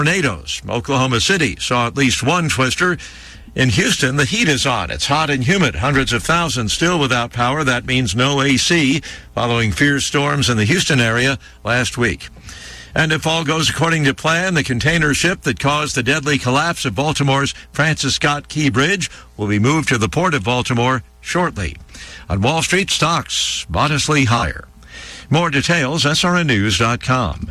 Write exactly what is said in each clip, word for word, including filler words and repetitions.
Tornadoes. Oklahoma City saw at least one twister. In Houston, the heat is on. It's hot and humid. Hundreds of thousands still without power. That means no A C following fierce storms in the Houston area last week. And if all goes according to plan, the container ship that caused the deadly collapse of Baltimore's Francis Scott Key Bridge will be moved to the port of Baltimore shortly. On Wall Street, stocks modestly higher. More details, S R N news dot com.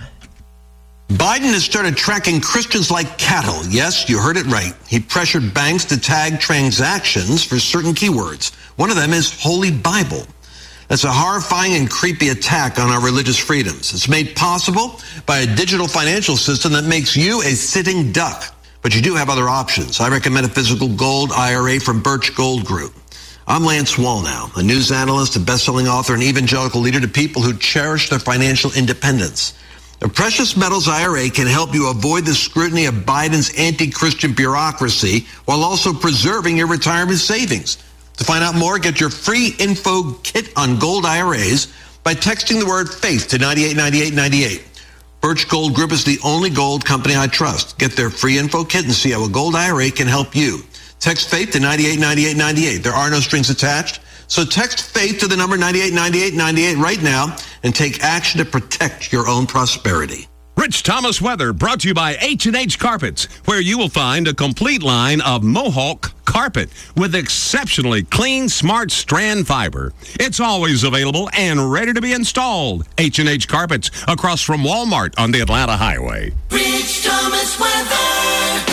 Biden has started tracking Christians like cattle. Yes, you heard it right. He pressured banks to tag transactions for certain keywords. One of them is Holy Bible. That's a horrifying and creepy attack on our religious freedoms. It's made possible by a digital financial system that makes you a sitting duck. But you do have other options. I recommend a physical gold I R A from Birch Gold Group. I'm Lance Wallnau, a news analyst, a best-selling author, and evangelical leader to people who cherish their financial independence. A precious metals I R A can help you avoid the scrutiny of Biden's anti-Christian bureaucracy while also preserving your retirement savings. To find out more, get your free info kit on gold I R As by texting the word faith to nine eight nine eight nine eight. Birch Gold Group is the only gold company I trust. Get their free info kit and see how a gold I R A can help you. Text faith to nine eight nine eight nine eight. There are no strings attached. So text faith to the number nine eight nine eight nine eight right now and take action to protect your own prosperity. Rich Thomas weather brought to you by H and H Carpets, where you will find a complete line of Mohawk carpet with exceptionally clean, smart strand fiber. It's always available and ready to be installed. H and H Carpets across from Walmart on the Atlanta Highway. Rich Thomas weather.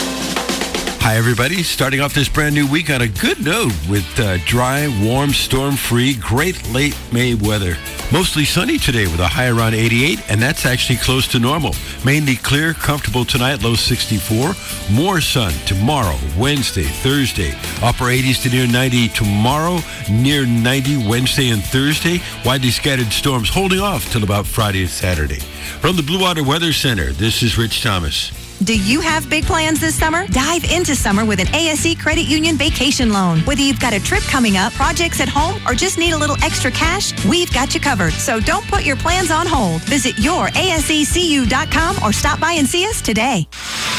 Hi, everybody. Starting off this brand new week on a good note with uh, dry, warm, storm-free, great late May weather. Mostly sunny today with a high around eighty-eight, and that's actually close to normal. Mainly clear, comfortable tonight, low sixty-four. More sun tomorrow, Wednesday, Thursday. Upper eighties to near ninety tomorrow, near ninety Wednesday and Thursday. Widely scattered storms holding off till about Friday and Saturday. From the Blue Water Weather Center, this is Rich Thomas. Do you have big plans this summer? Dive into summer with an A S E Credit Union vacation loan. Whether you've got a trip coming up, projects at home, or just need a little extra cash, we've got you covered. So don't put your plans on hold. Visit your A S E C U dot com or stop by and see us today.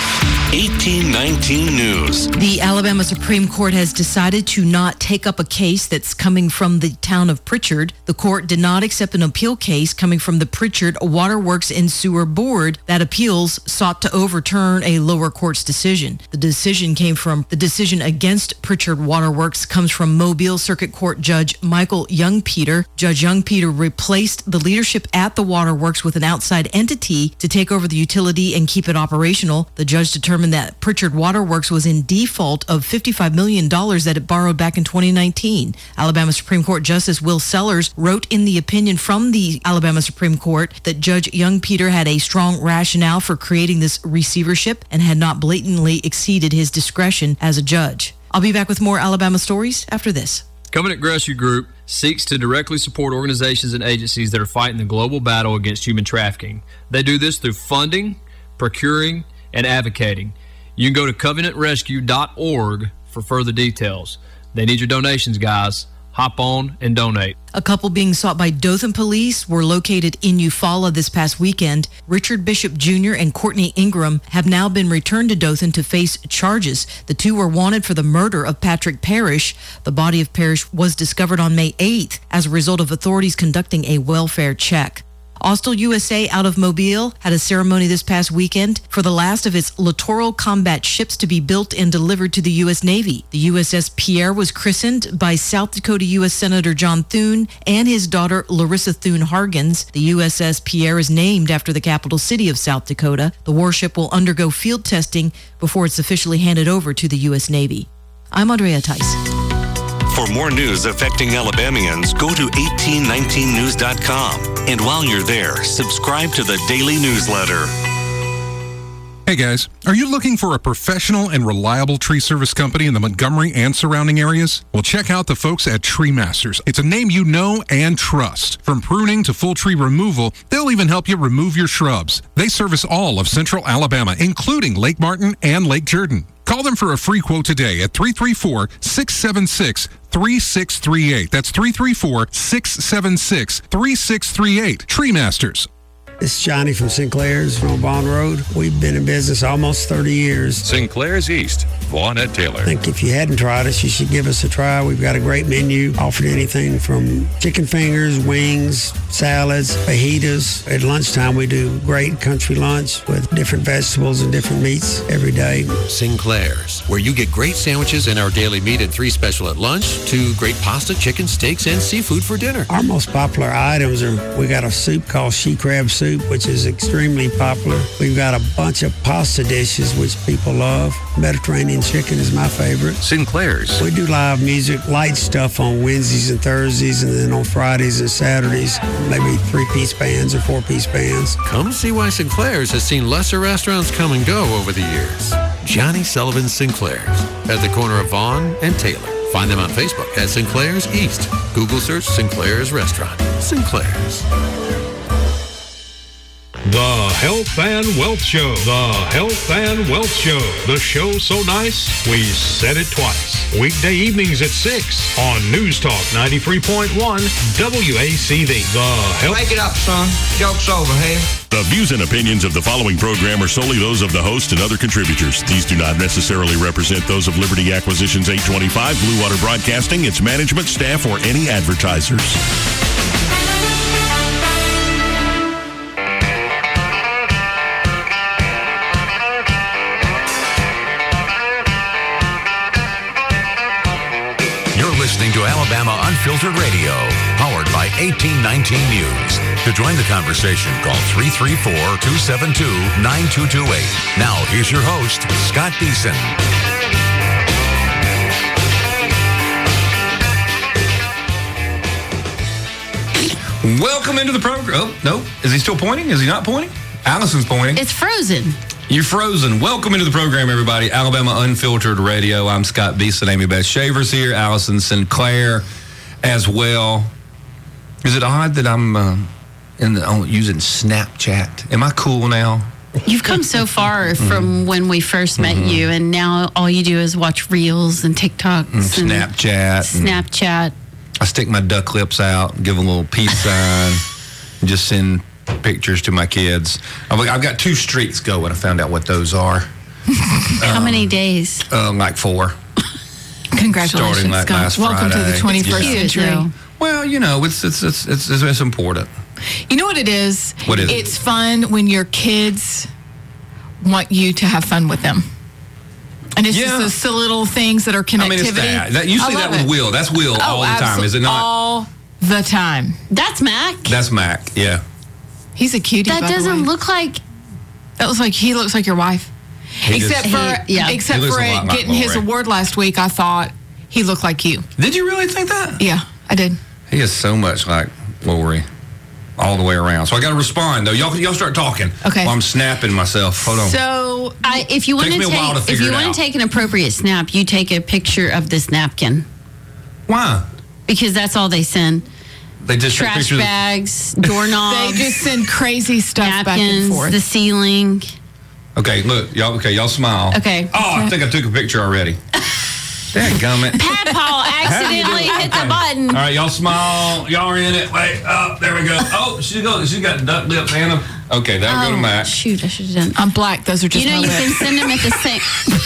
eighteen nineteen News. The Alabama Supreme Court has decided to not take up a case that's coming from the town of Pritchard. The court did not accept an appeal case coming from the Pritchard Waterworks and Sewer Board. That appeals sought to overturn a lower court's decision. The decision came from the decision against Pritchard Waterworks comes from Mobile Circuit Court Judge Michael Young-Peter. Judge Young-Peter replaced the leadership at the waterworks with an outside entity to take over the utility and keep it operational. The judge determined that Pritchard Waterworks was in default of fifty-five million dollars that it borrowed back in twenty nineteen. Alabama Supreme Court Justice Will Sellers wrote in the opinion from the Alabama Supreme Court that Judge Young-Peter had a strong rationale for creating this receivership and had not blatantly exceeded his discretion as a judge. I'll be back with more Alabama stories after this. Covenant Rescue Group seeks to directly support organizations and agencies that are fighting the global battle against human trafficking. They do this through funding, procuring, and advocating. You can go to covenant rescue dot org for further details. They need your donations, guys. Hop on and donate. A couple being sought by Dothan police were located in Eufaula this past weekend. Richard Bishop Junior and Courtney Ingram have now been returned to Dothan to face charges. The two were wanted for the murder of Patrick Parrish. The body of Parrish was discovered on May eighth as a result of authorities conducting a welfare check. Austell U S A out of Mobile had a ceremony this past weekend for the last of its littoral combat ships to be built and delivered to the U S Navy. The U S S Pierre was christened by South Dakota U S Senator John Thune and his daughter Larissa Thune Hargens. The U S S Pierre is named after the capital city of South Dakota. The warship will undergo field testing before it's officially handed over to the U S Navy. I'm Andrea Tice. For more news affecting Alabamians, go to eighteen nineteen news dot com. And while you're there, subscribe to the daily newsletter. Hey guys, are you looking for a professional and reliable tree service company in the Montgomery and surrounding areas? Well, check out the folks at Tree Masters. It's a name you know and trust. From pruning to full tree removal, they'll even help you remove your shrubs. They service all of central Alabama, including Lake Martin and Lake Jordan. Call them for a free quote today at three three four, six seven six, three six three eight. That's three three four, six seven six, three six three eight. Tree Masters. This is Johnny from Sinclair's on Vaughn Road. We've been in business almost thirty years. Sinclair's East, Vaughn at Taylor. I think if you hadn't tried us, you should give us a try. We've got a great menu, offered anything from chicken fingers, wings, salads, fajitas. At lunchtime, we do great country lunch with different vegetables and different meats every day. Sinclair's, where you get great sandwiches and our daily meat and three special at lunch, to great pasta, chicken, steaks, and seafood for dinner. Our most popular items are, we got a soup called she crab soup, which is extremely popular. We've got a bunch of pasta dishes, which people love. Mediterranean chicken is my favorite. Sinclair's. We do live music, light stuff on Wednesdays and Thursdays, and then on Fridays and Saturdays, maybe three-piece bands or four-piece bands. Come see why Sinclair's has seen lesser restaurants come and go over the years. Johnny Sullivan Sinclair's, at the corner of Vaughn and Taylor. Find them on Facebook at Sinclair's East. Google search Sinclair's Restaurant. Sinclair's. The Health and Wealth Show. The Health and Wealth Show. The show so nice, we said it twice. Weekday evenings at six on News Talk ninety-three point one W A C V. The Health... Wake it up, son. Joke's over, hey? The views and opinions of the following program are solely those of the host and other contributors. These do not necessarily represent those of Liberty Acquisitions eight twenty-five, Blue Water Broadcasting, its management, staff, or any advertisers. Listening to Alabama Unfiltered Radio, powered by eighteen nineteen News. To join the conversation, call three three four, two seven two, nine two two eight. Now, here's your host, Scott Beeson. Welcome into the program. Oh, no. Is he still pointing? Is he not pointing? Allison's pointing. It's frozen. You're frozen. Welcome into the program, everybody. Alabama Unfiltered Radio. I'm Scott Beeson. Amy Beth Shavers here. Allison Sinclair as well. Is it odd that I'm uh, in the, oh, using Snapchat? Am I cool now? You've come so far from when we first met mm-hmm. you, and now all you do is watch Reels and TikToks and, and Snapchat. Snapchat. And I stick my duck lips out, give them a little peace sign, and just send pictures to my kids. I've got two streaks going. I found out what those are. How um, many days? Uh, like four. Congratulations, Starting like Scott. last Welcome Friday. to the twenty-first yeah. century. Well, you know, it's it's, it's it's it's it's important. You know what it is? What is it's it? fun when your kids want you to have fun with them. And it's yeah. just those little things that are connectivity. I mean, it's that. that you see that with it. Will. That's Will oh, all the time, is it not? All the time. That's Mac. That's Mac, yeah. He's a cutie. That by doesn't the way. look like. That looks like he looks like your wife. He except just, for he, yeah. except he for like getting his award last week, I thought he looked like you. Did you really think that? Yeah, I did. He is so much like Lori, all the way around. So I got to respond though. Y'all, y'all start talking. Okay. While I'm snapping myself. Hold on. So I, if you want to take if you want to take an appropriate snap, you take a picture of this napkin. Why? Because that's all they send. They just trash bags, doorknobs. They just send crazy stuff napkins, back and forth. The ceiling. Okay, look, y'all. Okay, y'all smile. Okay. Oh, I think I took a picture already. Dadgummit. Pat Paul accidentally hit the button. All right, y'all smile. Y'all are in it. Wait, oh, there we go. Oh, she goes. She got duck lips, Anna. Okay, that'll oh, go to Matt. Shoot, I should have done. I'm black. Those are just you know my you lips. can send them at the same.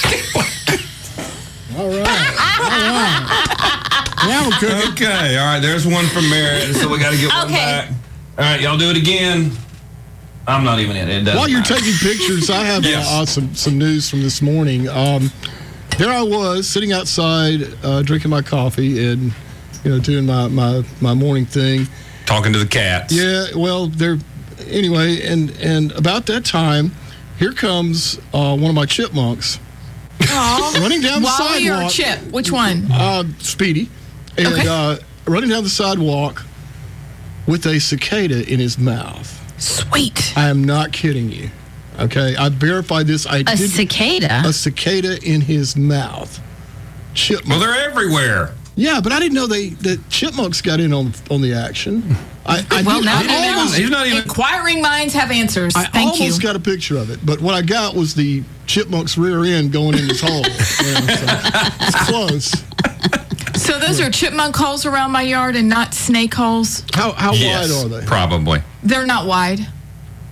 All right. All right. Now we're cooking. Okay, all right. There's one from Merritt, so we got to get one okay. back. All right, y'all do it again. I'm not even in it. it While you're matter. taking pictures, I have yes. uh, some some news from this morning. Um, there I was sitting outside, uh, drinking my coffee and you know doing my, my, my morning thing. Talking to the cats. Yeah. Well, they're anyway, and and about that time, here comes uh, one of my chipmunks. Aww. Running down the Wally sidewalk. or Chip? Which one? Uh, Speedy. And okay. uh, running down the sidewalk with a cicada in his mouth. Sweet. I am not kidding you. Okay, I verified this. I a did, cicada? A cicada in his mouth. Chipmunk. Well, they're everywhere. Yeah, but I didn't know they that chipmunks got in on on the action. I, I well, did, now I you know. almost, He's not even. Inquiring minds have answers. I Thank almost you. got a picture of it, but what I got was the chipmunk's rear end going in his hole. Yeah, so it's close. So those are chipmunk holes around my yard and not snake holes? How how yes, wide are they? Probably. They're not wide.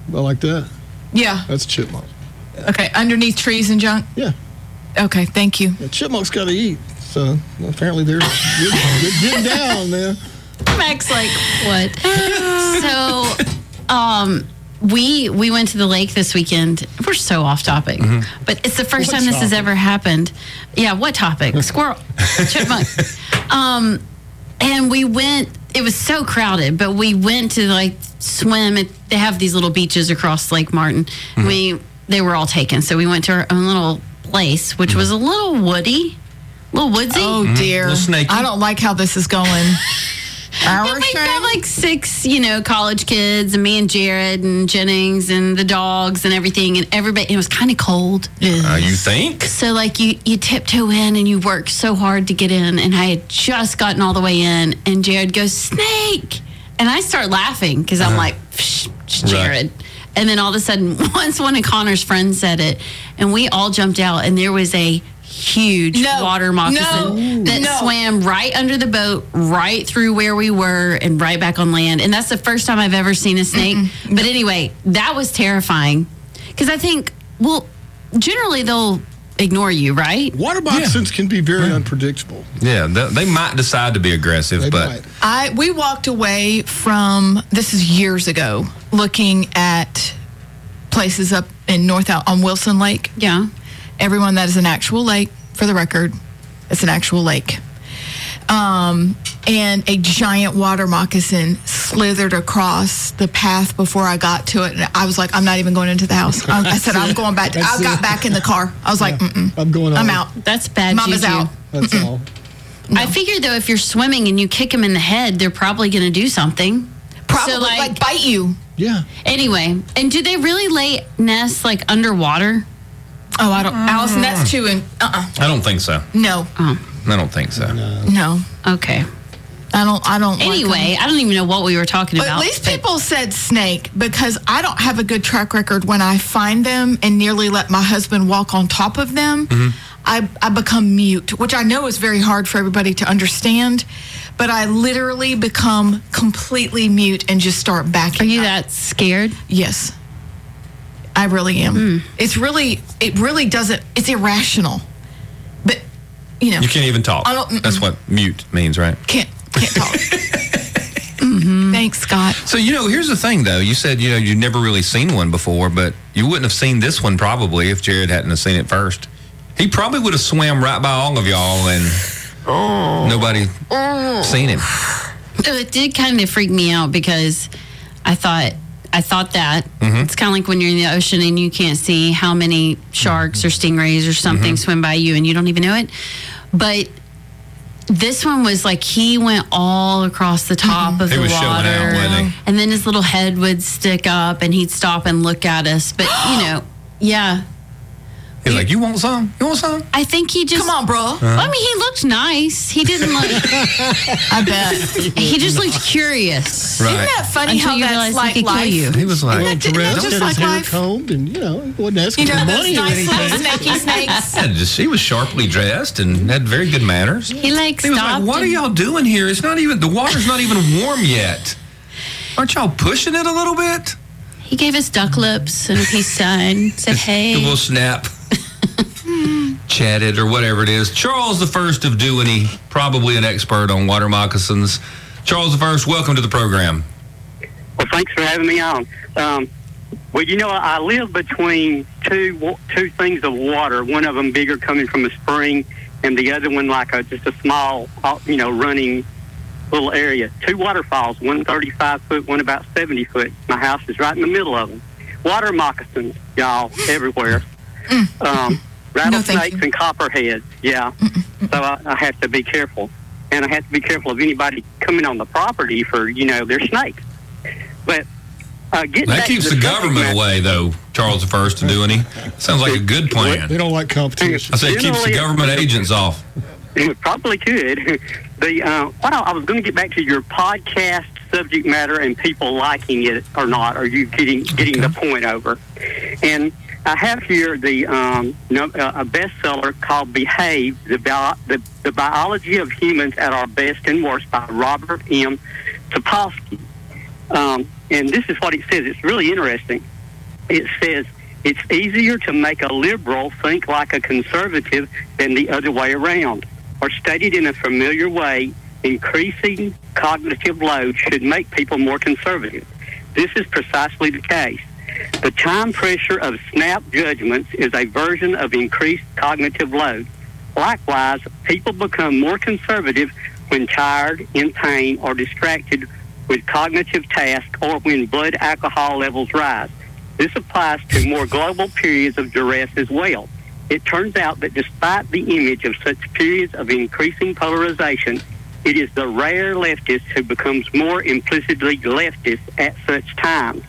like that. Yeah. That's chipmunk. Okay, underneath trees and junk? Yeah. Okay, thank you. Yeah, chipmunks got to eat, so apparently they're getting, getting down, man. Max, like, what? So, um, we we went to the lake this weekend. We're so off topic, mm-hmm. but it's the first what time this topic? has ever happened. Yeah, what topic? Squirrel, chipmunk. Um, and we went. It was so crowded, but we went to like swim. At, they have these little beaches across Lake Martin. Mm-hmm. We they were all taken, so we went to our own little place, which mm-hmm. was a little woody, a little woodsy. Oh dear, mm-hmm. I don't like how this is going. But we got like six, you know, college kids, and me and Jared and Jennings and the dogs and everything, and everybody. It was kind of cold. Uh, you think? So like you, you tiptoe in and you work so hard to get in, and I had just gotten all the way in, and Jared goes, "Snake," and I start laughing because I'm uh-huh. like, Psh, Jared. Right. And then all of a sudden, once one of Connor's friends said it, and we all jumped out, and there was a huge no, water moccasin no, that no. swam right under the boat, right through where we were, and right back on land. And that's the first time I've ever seen a snake. Mm-mm. But anyway, that was terrifying. Because I think, well, generally they'll ignore you, right? Water moccasins yeah. can be very yeah. unpredictable. Yeah, they, they might decide to be aggressive, they but might. I we walked away from, this is years ago, looking at places up in North Al- on Wilson Lake. Yeah. Everyone, that is an actual lake, for the record. It's an actual lake. Um, and a giant water moccasin slithered across the path before I got to it. And I was like, I'm not even going into the house. I, I said, I'm going back. To, I got back in the car. I was like, yeah, mm-mm. I'm going on. I'm out. That's bad Mama's juju. out. That's Mm-mm. all. No. I figured, though, if you're swimming and you kick them in the head, they're probably going to do something. Probably, so, like, like bite you. Yeah. Anyway, and do they really lay nests, like, underwater? Oh, I don't. Mm. Allison, that's too. In, uh-uh. I don't think so. No. Oh. I don't think so. No. No. Okay. I don't. I don't. Anyway, like I don't even know what we were talking but about. At least people said snake, because I don't have a good track record when I find them and nearly let my husband walk on top of them. Mm-hmm. I I become mute, which I know is very hard for everybody to understand. But I literally become completely mute and just start backing. Are you up. that scared? Yes. I really am. Mm. It's really, it really doesn't, it's irrational. But, you know. You can't even talk. I don't, That's what mute means, right? Can't, can't talk. mm-hmm. Thanks, Scott. So, you know, here's the thing, though. You said, you know, you'd never really seen one before, but you wouldn't have seen this one probably if Jared hadn't have seen it first. He probably would have swam right by all of y'all and oh. nobody oh. seen him. It did kind of freak me out because I thought, I thought that. Mm-hmm. It's kind of like when you're in the ocean and you can't see how many sharks or stingrays or something mm-hmm. swim by you and you don't even know it. But this one was like he went all across the top mm-hmm. of he the was water. Showing out, wasn't he? And then his little head would stick up and he'd stop and look at us. But, you know, yeah. He's like, you want some? You want some? I think he just... Come on, bro. Uh-huh. I mean, he looked nice. He didn't look... I bet. He just looked curious. Right. Isn't that funny Until how you that's like he life? You. He was like... Isn't that, isn't that just like hair life? combed and, you know, he wasn't asking You know, for those money or nice little anything. snaky snakes. Yeah, just, he was sharply dressed and had very good manners. He like He was stopped. like, what are and- y'all doing here? It's not even... The water's not even warm yet. Aren't y'all pushing it a little bit? He gave us duck lips and a peace sign. Said, hey. A little snap. Chatted or whatever it is. Charles the First of Dewey, probably an expert on water moccasins. Charles the First, welcome to the program. Well, thanks for having me on. Um, well, you know, I live between two two things of water. One of them bigger coming from a spring, and the other one like a just a small, you know, running little area. Two waterfalls, one thirty-five foot, one about seventy foot. My house is right in the middle of them. Water moccasins, y'all, everywhere. Um, rattlesnakes no, and copperheads, yeah. So I, I have to be careful. And I have to be careful of anybody coming on the property for, you know, their snakes. But uh, getting that back keeps to the, the government matter, away, though, Charles the First of Dewey. Sounds like a good plan. They don't like competition. I say it keeps the government agents off. It probably could. The uh, what I, I was going to get back to your podcast subject matter and people liking it or not. Are you getting getting okay. the point over? And I have here the um, no, uh, a bestseller called "Behave: The, Bi- the the Biology of Humans at Our Best and Worst" by Robert M. Sapolsky. Um, and this is what it says. It's really interesting. it says it's easier to make a liberal think like a conservative than the other way around. Or stated in a familiar way, increasing cognitive load should make people more conservative. This is precisely the case. The time pressure of snap judgments is a version of increased cognitive load. Likewise, people become more conservative when tired, in pain, or distracted with cognitive tasks, or when blood alcohol levels rise. This applies to more global periods of duress as well. It turns out that despite the image of such periods of increasing polarization, it is the rare leftist who becomes more implicitly leftist at such times.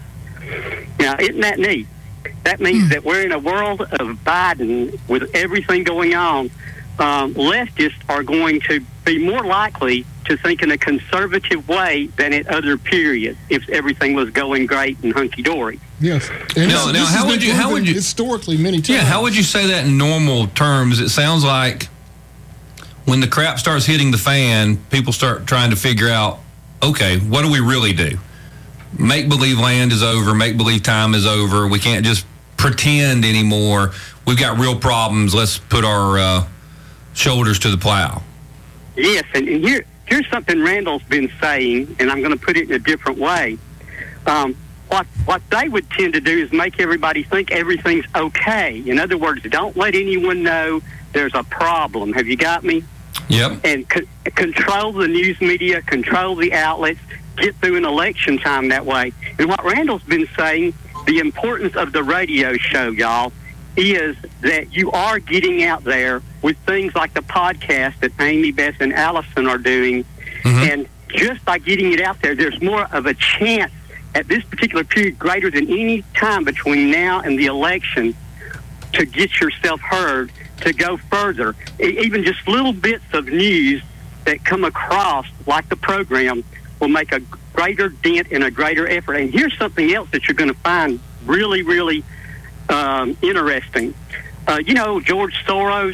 Now, isn't that neat? That means that we're in a world of Biden with everything going on. Um, leftists are going to be more likely to think in a conservative way than at other periods if everything was going great and hunky-dory. Yes. And now, now, now how would you, how would you, historically many times. Yeah, how would you say that in normal terms? It sounds like when the crap starts hitting the fan, people start trying to figure out, okay, what do we really do? Make-believe land is over. Make-believe time is over. We can't just pretend anymore. We've got real problems. Let's put our uh, shoulders to the plow. Yes, and, and here, here's something Randall's been saying, and I'm going to put it in a different way. Um, what what they would tend to do is make everybody think everything's okay. In other words, don't let anyone know there's a problem. Have you got me? Yep. And co- control the news media, control the outlets, get through an election time that way. And what Randall's been saying, the importance of the radio show, y'all, is that you are getting out there with things like the podcast that Amy, Beth, and Allison are doing. Mm-hmm. And just by getting it out there, there's more of a chance at this particular period, greater than any time between now and the election, to get yourself heard, to go further. E- even just little bits of news that come across, like the program, will make a greater dent and a greater effort. And here's something else that you're going to find really, really um, interesting. Uh, you know, George Soros,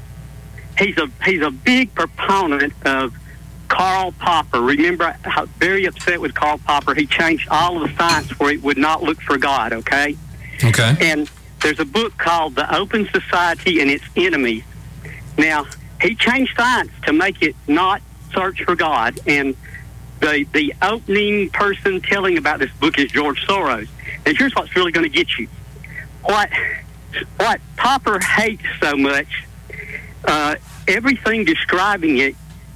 he's a he's a big proponent of Karl Popper. Remember how very upset with Karl Popper. He changed all of the science where it would not look for God, okay? Okay. And there's a book called The Open Society and Its Enemies. Now, he changed science to make it not search for God, and the the opening person telling about this book is George Soros. And here's what's really going to get you. What what Popper hates so much, uh, everything describing it,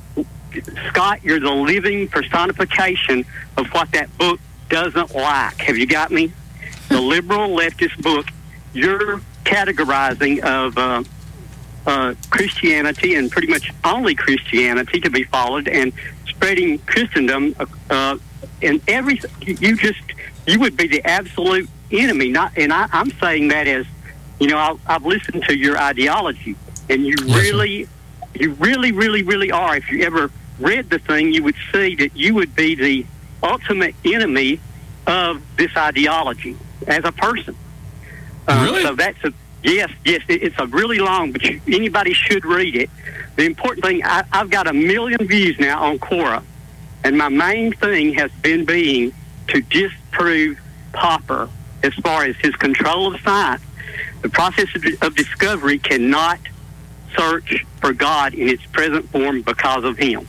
Scott, you're the living personification of what that book doesn't like. Have you got me? The liberal leftist book, you're categorizing of uh, uh, Christianity, and pretty much only Christianity to be followed, and spreading Christendom, uh, and every you just you would be the absolute enemy. Not, and I, I'm saying that as, you know, I, I've listened to your ideology, and you really, you really, really, really are. If you ever read the thing, you would see that you would be the ultimate enemy of this ideology as a person. Uh, really? So that's a yes, yes. It, it's a really long, but you, anybody should read it. The important thing, I, I've got a million views now on Quora, and my main thing has been being to disprove Popper as far as his control of science. The process of, of discovery cannot search for God in its present form because of him.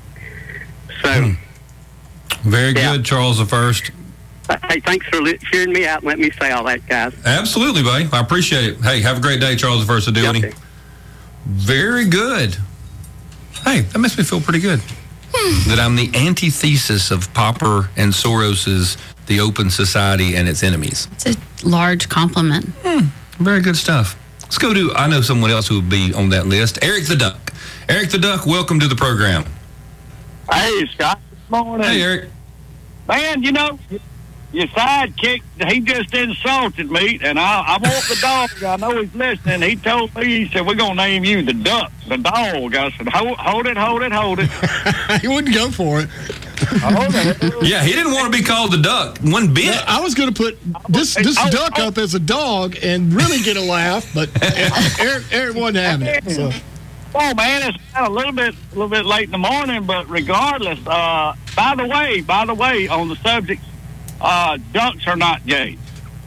So, hmm. very yeah. good, Charles the First. Hey, thanks for hearing me out and let me say all that, guys. Absolutely, buddy. I appreciate it. Hey, have a great day, Charles the First of Dilney. Okay. Very good. Hey, that makes me feel pretty good. That I'm the antithesis of Popper and Soros's The Open Society and Its Enemies. It's a large compliment. Hmm. Very good stuff. Let's go to, I know someone else who would be on that list, Eric the Duck. Eric the Duck, welcome to the program. Hey, Scott. Good morning. Hey, Eric. Man, you know, your sidekick, he just insulted me, and I, I want the dog. I know he's listening. He told me, he said, we're going to name you the Duck, the dog. I said, hold, hold it, hold it, hold it. He wouldn't go for it. Hold it. Yeah, he didn't want to be called the Duck one bit. No, I was going to put this this oh, duck oh. up as a dog and really get a laugh, but Eric, Eric wasn't having it. So. Oh man, it's a little bit, a little bit late in the morning, but regardless. Uh, by the way, by the way, on the subject, uh, ducks are not gay.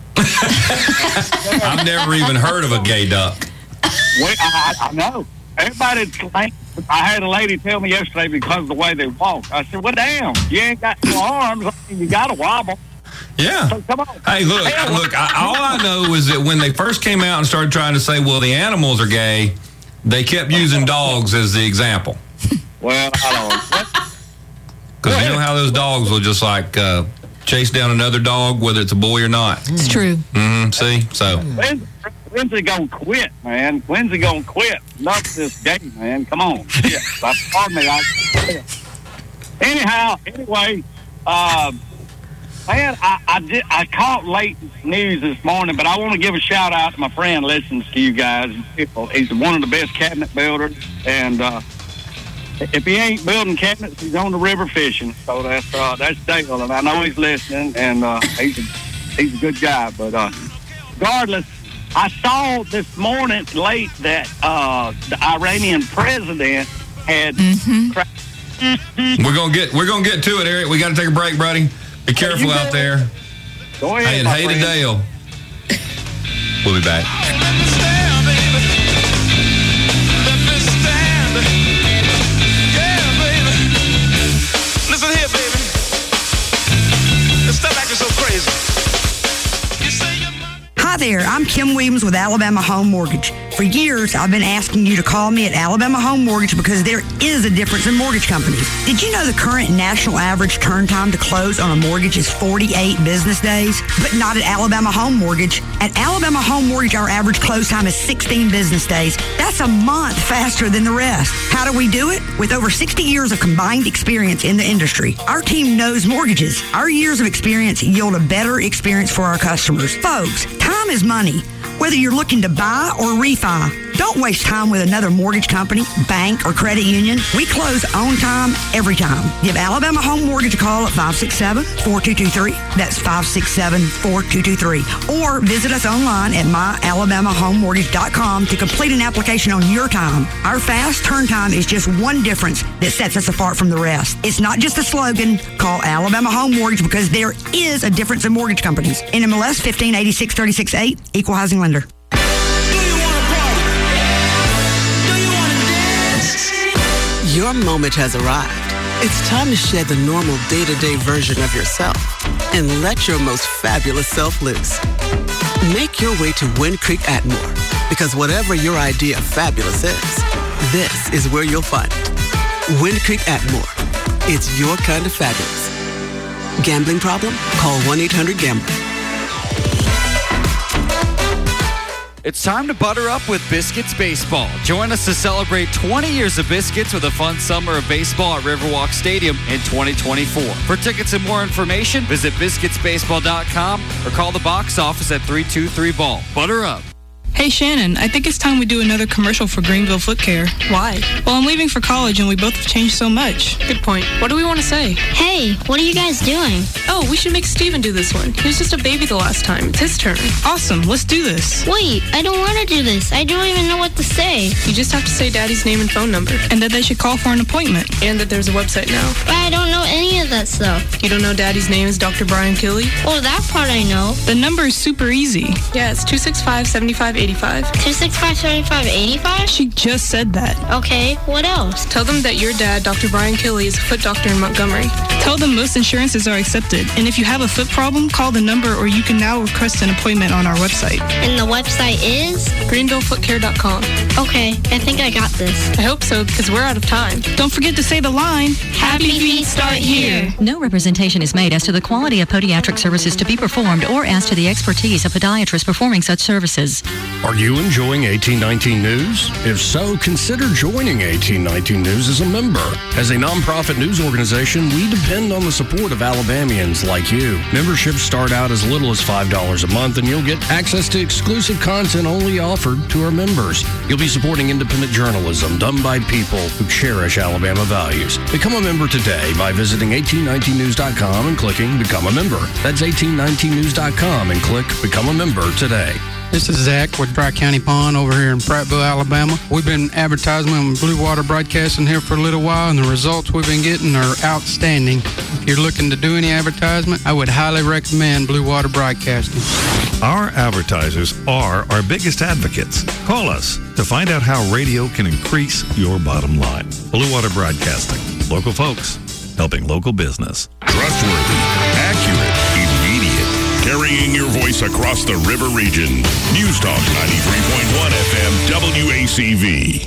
I've never even heard of a gay duck. Well, I, I know. Everybody claims. I had a lady tell me yesterday because of the way they walk. I said, well, damn, you ain't got no arms. You got to wobble. Yeah. So, come on. Hey, look, Hell, look. I, all I know is that when they first came out and started trying to say, well, the animals are gay, they kept using dogs as the example. Well, I don't know. Because you know how those dogs will just like uh, chase down another dog, whether it's a boy or not. It's true. Mm-hmm. See? So. When's, when's he going to quit, man? When's he going to quit? Not this game, man. Come on. Yeah. Pardon me. I, anyhow, anyway, uh, man, I, I, did, I caught late news this morning, but I want to give a shout out to my friend listens to you guys. He's one of the best cabinet builders, and uh, if he ain't building cabinets, he's on the river fishing. So that's uh, that's Dale, and I know he's listening, and uh, he's a, he's a good guy. But uh, regardless, I saw this morning late that uh, the Iranian president had. Mm-hmm. We're gonna get we're gonna get to it, Eric. We got to take a break, buddy. Be careful Hey, out there. Go ahead, Hey, and my hey to friend. Dale. We'll be back. Listen here, baby. Stop acting so crazy. Hi there, I'm Kim Williams with Alabama Home Mortgage. For years, I've been asking you to call me at Alabama Home Mortgage because there is a difference in mortgage companies. Did you know the current national average turn time to close on a mortgage is forty-eight business days? But not at Alabama Home Mortgage. At Alabama Home Mortgage, our average close time is sixteen business days. That's a month faster than the rest. How do we do it? With over sixty years of combined experience in the industry. Our team knows mortgages. Our years of experience yield a better experience for our customers. Folks, time is money. Whether you're looking to buy or refi, don't waste time with another mortgage company, bank, or credit union. We close on time, every time. Give Alabama Home Mortgage a call at five six seven, four two two three. That's five six seven, four two two three. Or visit us online at my alabama home mortgage dot com to complete an application on your time. Our fast turn time is just one difference that sets us apart from the rest. It's not just a slogan. Call Alabama Home Mortgage because there is a difference in mortgage companies. N M L S fifteen eighty-six thirty-six eight, Equal Housing Lender. Your moment has arrived. It's time to shed the normal day-to-day version of yourself and let your most fabulous self loose. Make your way to Wind Creek Atmore, because whatever your idea of fabulous is, this is where you'll find it. Wind Creek Atmore. It's your kind of fabulous. Gambling problem? Call one eight hundred gambler. It's time to butter up with Biscuits Baseball. Join us to celebrate twenty years of Biscuits with a fun summer of baseball at Riverwalk Stadium in twenty twenty-four. For tickets and more information, visit biscuits baseball dot com or call the box office at three two three ball. Butter up. Hey Shannon, I think it's time we do another commercial for Greenville Foot Care. Why? Well, I'm leaving for college and we both have changed so much. Good point. What do we want to say? Hey, what are you guys doing? Oh, we should make Steven do this one. He was just a baby the last time. It's his turn. Awesome, let's do this. Wait, I don't want to do this. I don't even know what to say. You just have to say Daddy's name and phone number. And that they should call for an appointment. And that there's a website now. But I don't know any of that stuff. You don't know Daddy's name is Doctor Brian Killey? Oh, that part I know. The number is super easy. Yeah, it's two six five, seven five eight five. two six five, seven five eight five? She just said that. Okay, what else? Tell them that your dad, Doctor Brian Killey, is a foot doctor in Montgomery. Tell them most insurances are accepted. And if you have a foot problem, call the number or you can now request an appointment on our website. And the website is? greenville foot care dot com. Okay, I think I got this. I hope so, because we're out of time. Don't forget to say the line, Happy feet start here. No representation is made as to the quality of podiatric services to be performed or as to the expertise of podiatrists performing such services. Are you enjoying eighteen nineteen News? If so, consider joining eighteen nineteen News as a member. As a nonprofit news organization, we depend on the support of Alabamians like you. Memberships start out as little as five dollars a month, and you'll get access to exclusive content only offered to our members. You'll be supporting independent journalism done by people who cherish Alabama values. Become a member today by visiting eighteen nineteen news dot com and clicking Become a Member. That's eighteen nineteen news dot com and click Become a Member today. This is Zach with Dry County Pond over here in Prattville, Alabama. We've been advertising on Blue Water Broadcasting here for a little while, and the results we've been getting are outstanding. If you're looking to do any advertisement, I would highly recommend Blue Water Broadcasting. Our advertisers are our biggest advocates. Call us to find out how radio can increase your bottom line. Blue Water Broadcasting. Local folks helping local business. Trustworthy, accurate, immediate. Carrying your voice across the river region. News Talk ninety-three point one F M W A C V.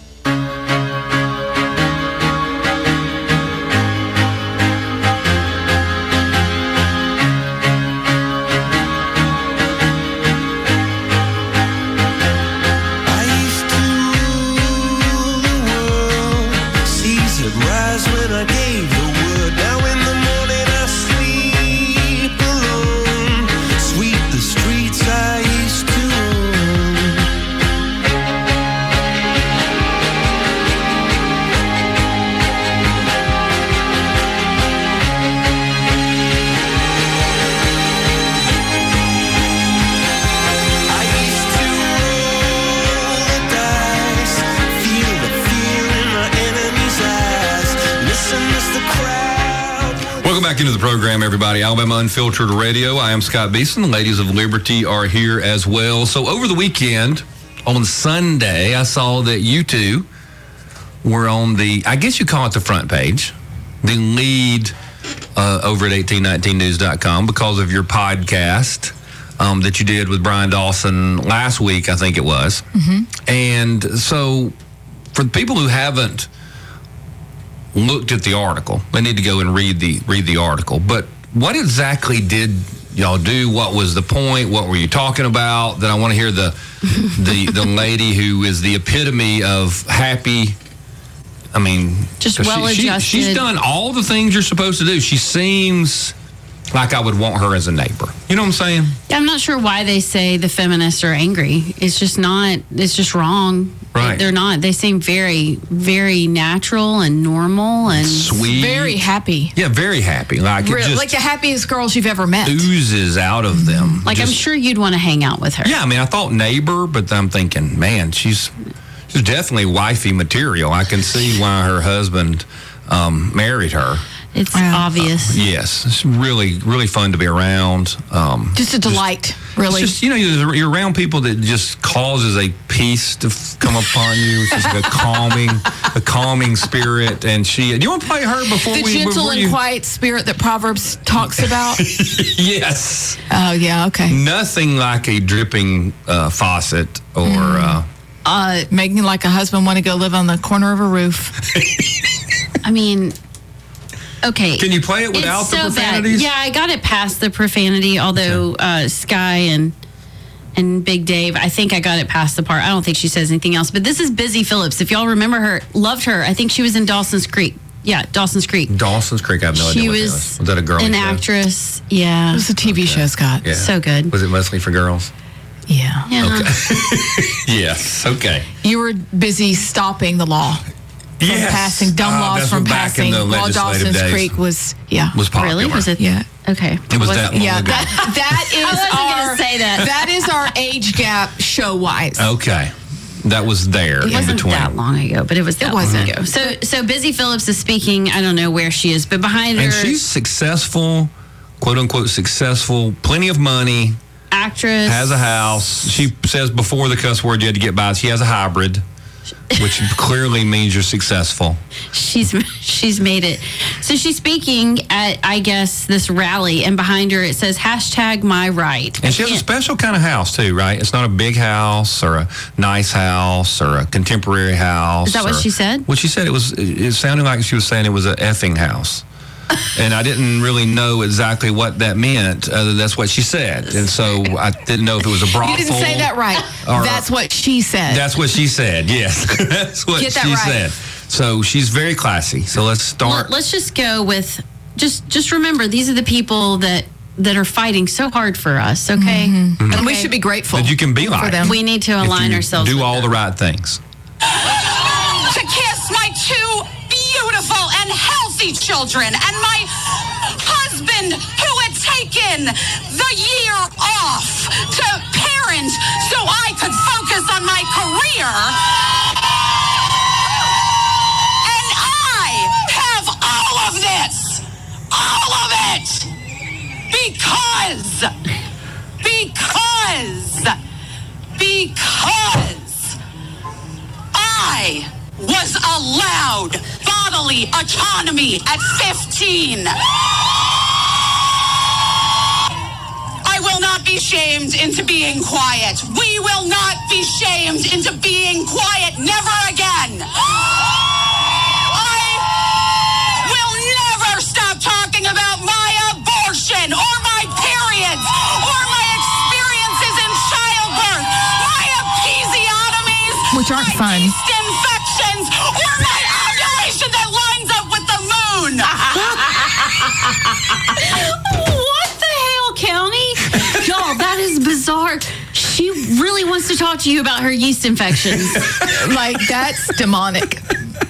Into the program, everybody. Alabama Unfiltered Radio. I am Scott Beeson. The Ladies of Liberty are here as well. So over the weekend, on Sunday, I saw that you two were on the, I guess you call it the front page, the lead uh, over at eighteen nineteen news dot com because of your podcast um, that you did with Brian Dawson last week, I think it was. Mm-hmm. And so for the people who haven't looked at the article, they need to go and read the read the article. But what exactly did y'all do? What was the point? What were you talking about? Then I want to hear the the the lady who is the epitome of happy. I mean, just well she, adjusted. She, she's done all the things you're supposed to do. She seems like I would want her as a neighbor. You know what I'm saying? I'm not sure why they say the feminists are angry. It's just not. It's just wrong. Right. They're not. They seem very, very natural and normal and sweet. Very happy. Yeah, very happy. Like it Real, just like the happiest girls you've ever met. Oozes out of them. Like just, I'm sure you'd want to hang out with her. Yeah, I mean, I thought neighbor, but I'm thinking, man, she's she's definitely wifey material. I can see why her husband um, married her. It's obvious. Uh, yes, it's really, really fun to be around. Um, just a delight, just, really. Just, you know, you're, you're around people that just causes a peace to f- come upon you. It's just like a calming, a calming spirit. And she, do you want to play her before the we? The gentle before and you... quiet spirit that Proverbs talks about. Yes. Oh yeah. Okay. Nothing like a dripping uh, faucet or. Mm. Uh, uh, making like a husband want to go live on the corner of a roof. I mean. Okay. Can you play it without it's the so profanities? Bad. Yeah, I got it past the profanity, although uh, Sky and and Big Dave, I think I got it past the part. I don't think she says anything else. But this is Busy Phillips. If y'all remember her, loved her. I think she was in Dawson's Creek. Yeah, Dawson's Creek. Dawson's Creek, I have no she idea what was that was. Was that a girl? An show? actress. Yeah. It was a T V okay. show, Scott. Yeah. So good. Was it mostly for girls? Yeah. Yeah. Okay. Yes. Okay. You were busy stopping the law. From yes. passing dumb uh, laws from passing while Dawson's days. Creek was yeah was popular. Really? Was it? Yeah. Okay. It was that long yeah. ago. That that is I wasn't our gonna say that. That is our age gap show wise. Okay. That was there it in wasn't between. that long ago, but it was that it wasn't. long ago. So so Busy Phillips is speaking. I don't know where she is, but behind her, and she's successful, quote unquote successful, plenty of money. Actress has a house. She says before the cuss word you had to get by. She has a hybrid, which clearly means you're successful. She's she's made it. So she's speaking at, I guess, this rally, and behind her it says hashtag my right. And she has a special kind of house too, right? It's not a big house or a nice house or a contemporary house. Is that what or, she said? Well, she said it was. It sounded like she was saying it was a effing house. And I didn't really know exactly what that meant. Uh, that's what she said. And so I didn't know if it was a brothel. You didn't say that right. That's what she said. That's what she said, yes. That's what Get that she right. said. So she's very classy. So let's start. Let, let's just go with, just just remember, these are the people that, that are fighting so hard for us, okay? Mm-hmm. Okay. And we should be grateful. That you can be like for them. We need to align ourselves do with all them. the right things. To kiss my two beautiful and healthy children and my husband who had taken the year off to parent errand so I could focus on my career. And I have all of this. All of it. Because, because, because I was allowed bodily autonomy at fifteen. I will not be shamed into being quiet. We will not be shamed into being quiet. Never again. I will never stop talking about my abortion or my periods or my experiences in childbirth, my episiotomies, Which aren't my fun. yeast infections, or my ovulation that lines up with the moon. What the hell, County? Y'all, that is bizarre. She really wants to talk to you about her yeast infections. Like, that's demonic.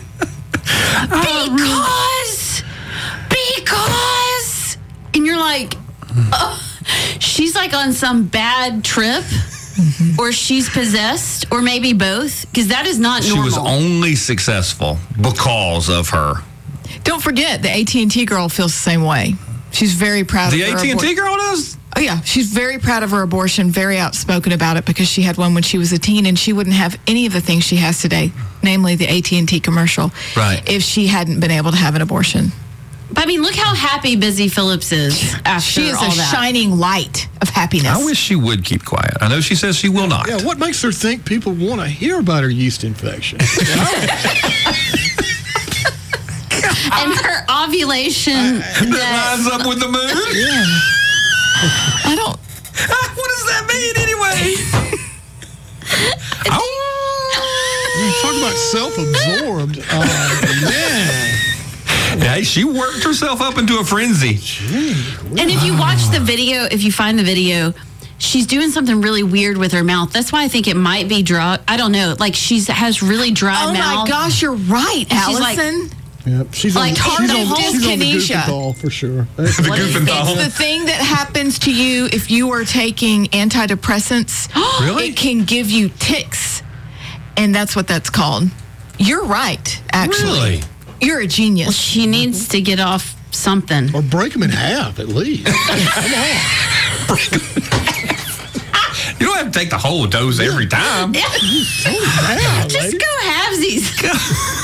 Because, because, and you're like, oh, she's like on some bad trip, or she's possessed, or maybe both, because that is not She normal. was only successful because of her. Don't forget, the A T and T girl feels the same way. She's very proud The of her A T and T abor- girl does? Oh, yeah. She's very proud of her abortion, very outspoken about it because she had one when she was a teen and she wouldn't have any of the things she has today, namely the A T and T commercial, Right. if she hadn't been able to have an abortion. But I mean, look how happy Busy Phillips is after She is all a that. shining light of happiness. I wish she would keep quiet. I know she says she will not. Yeah, what makes her think people want to hear about her yeast infection? And her ovulation that lines up with the moon? Yeah. I don't. What does that mean anyway? oh. Talk about self-absorbed. Oh, man. Hey, she worked herself up into a frenzy. And if you watch the video, if you find the video, she's doing something really weird with her mouth. That's why I think it might be drug. I don't know. Like she's has really dry Oh mouth. my gosh, you're right, And she's like- Allison. Yep, she's Like on, hard she's to on, hold she's on the dyskinesia. Goofenthal for sure. The Goofenthal. It's the thing that happens to you if you are taking antidepressants. Really? It can give you tics, and that's what that's called. You're right, actually. Really? You're a genius. Well, she needs to get off something. Or break them in half at least. Come on. You don't have to take the whole dose every time. Yeah. Yeah, Just lady. go halvesies.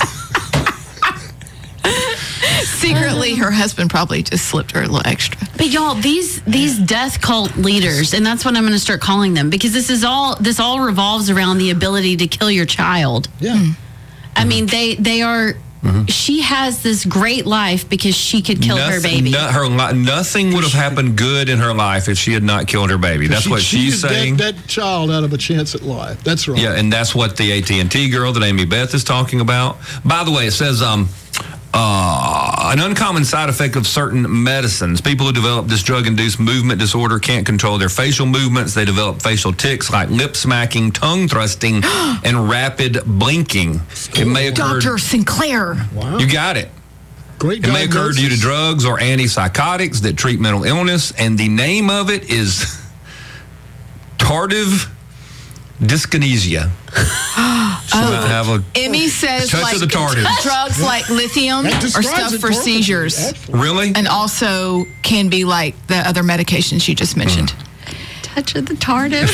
Secretly, her husband probably just slipped her a little extra. But y'all, these these death cult leaders, and that's what I'm going to start calling them, because this is all this all revolves around the ability to kill your child. Yeah. I mean, they they are. She has this great life because she could kill her baby. No, her li- nothing would have happened good in her life if she had not killed her baby. That's She- what she she's could get saying. that child out of a chance at life. That's right. Yeah, and that's what the A T and T girl that Amy Beth is talking about. By the way, it says um, uh, an uncommon side effect of certain medicines. People who develop this drug-induced movement disorder can't control their facial movements. They develop facial tics like lip smacking, tongue thrusting, and rapid blinking. It may occur. Doctor Sinclair. Wow. You got it. Great It may occur due to diagnosis. drugs or antipsychotics that treat mental illness, and the name of it is tardive dyskinesia. So Oh. I have a Emmy says touch like of the tardive. drugs like lithium That are describes stuff it for perfectly, seizures, actually. Really? and also can be like the other medications you just mentioned. Touch of the tardive.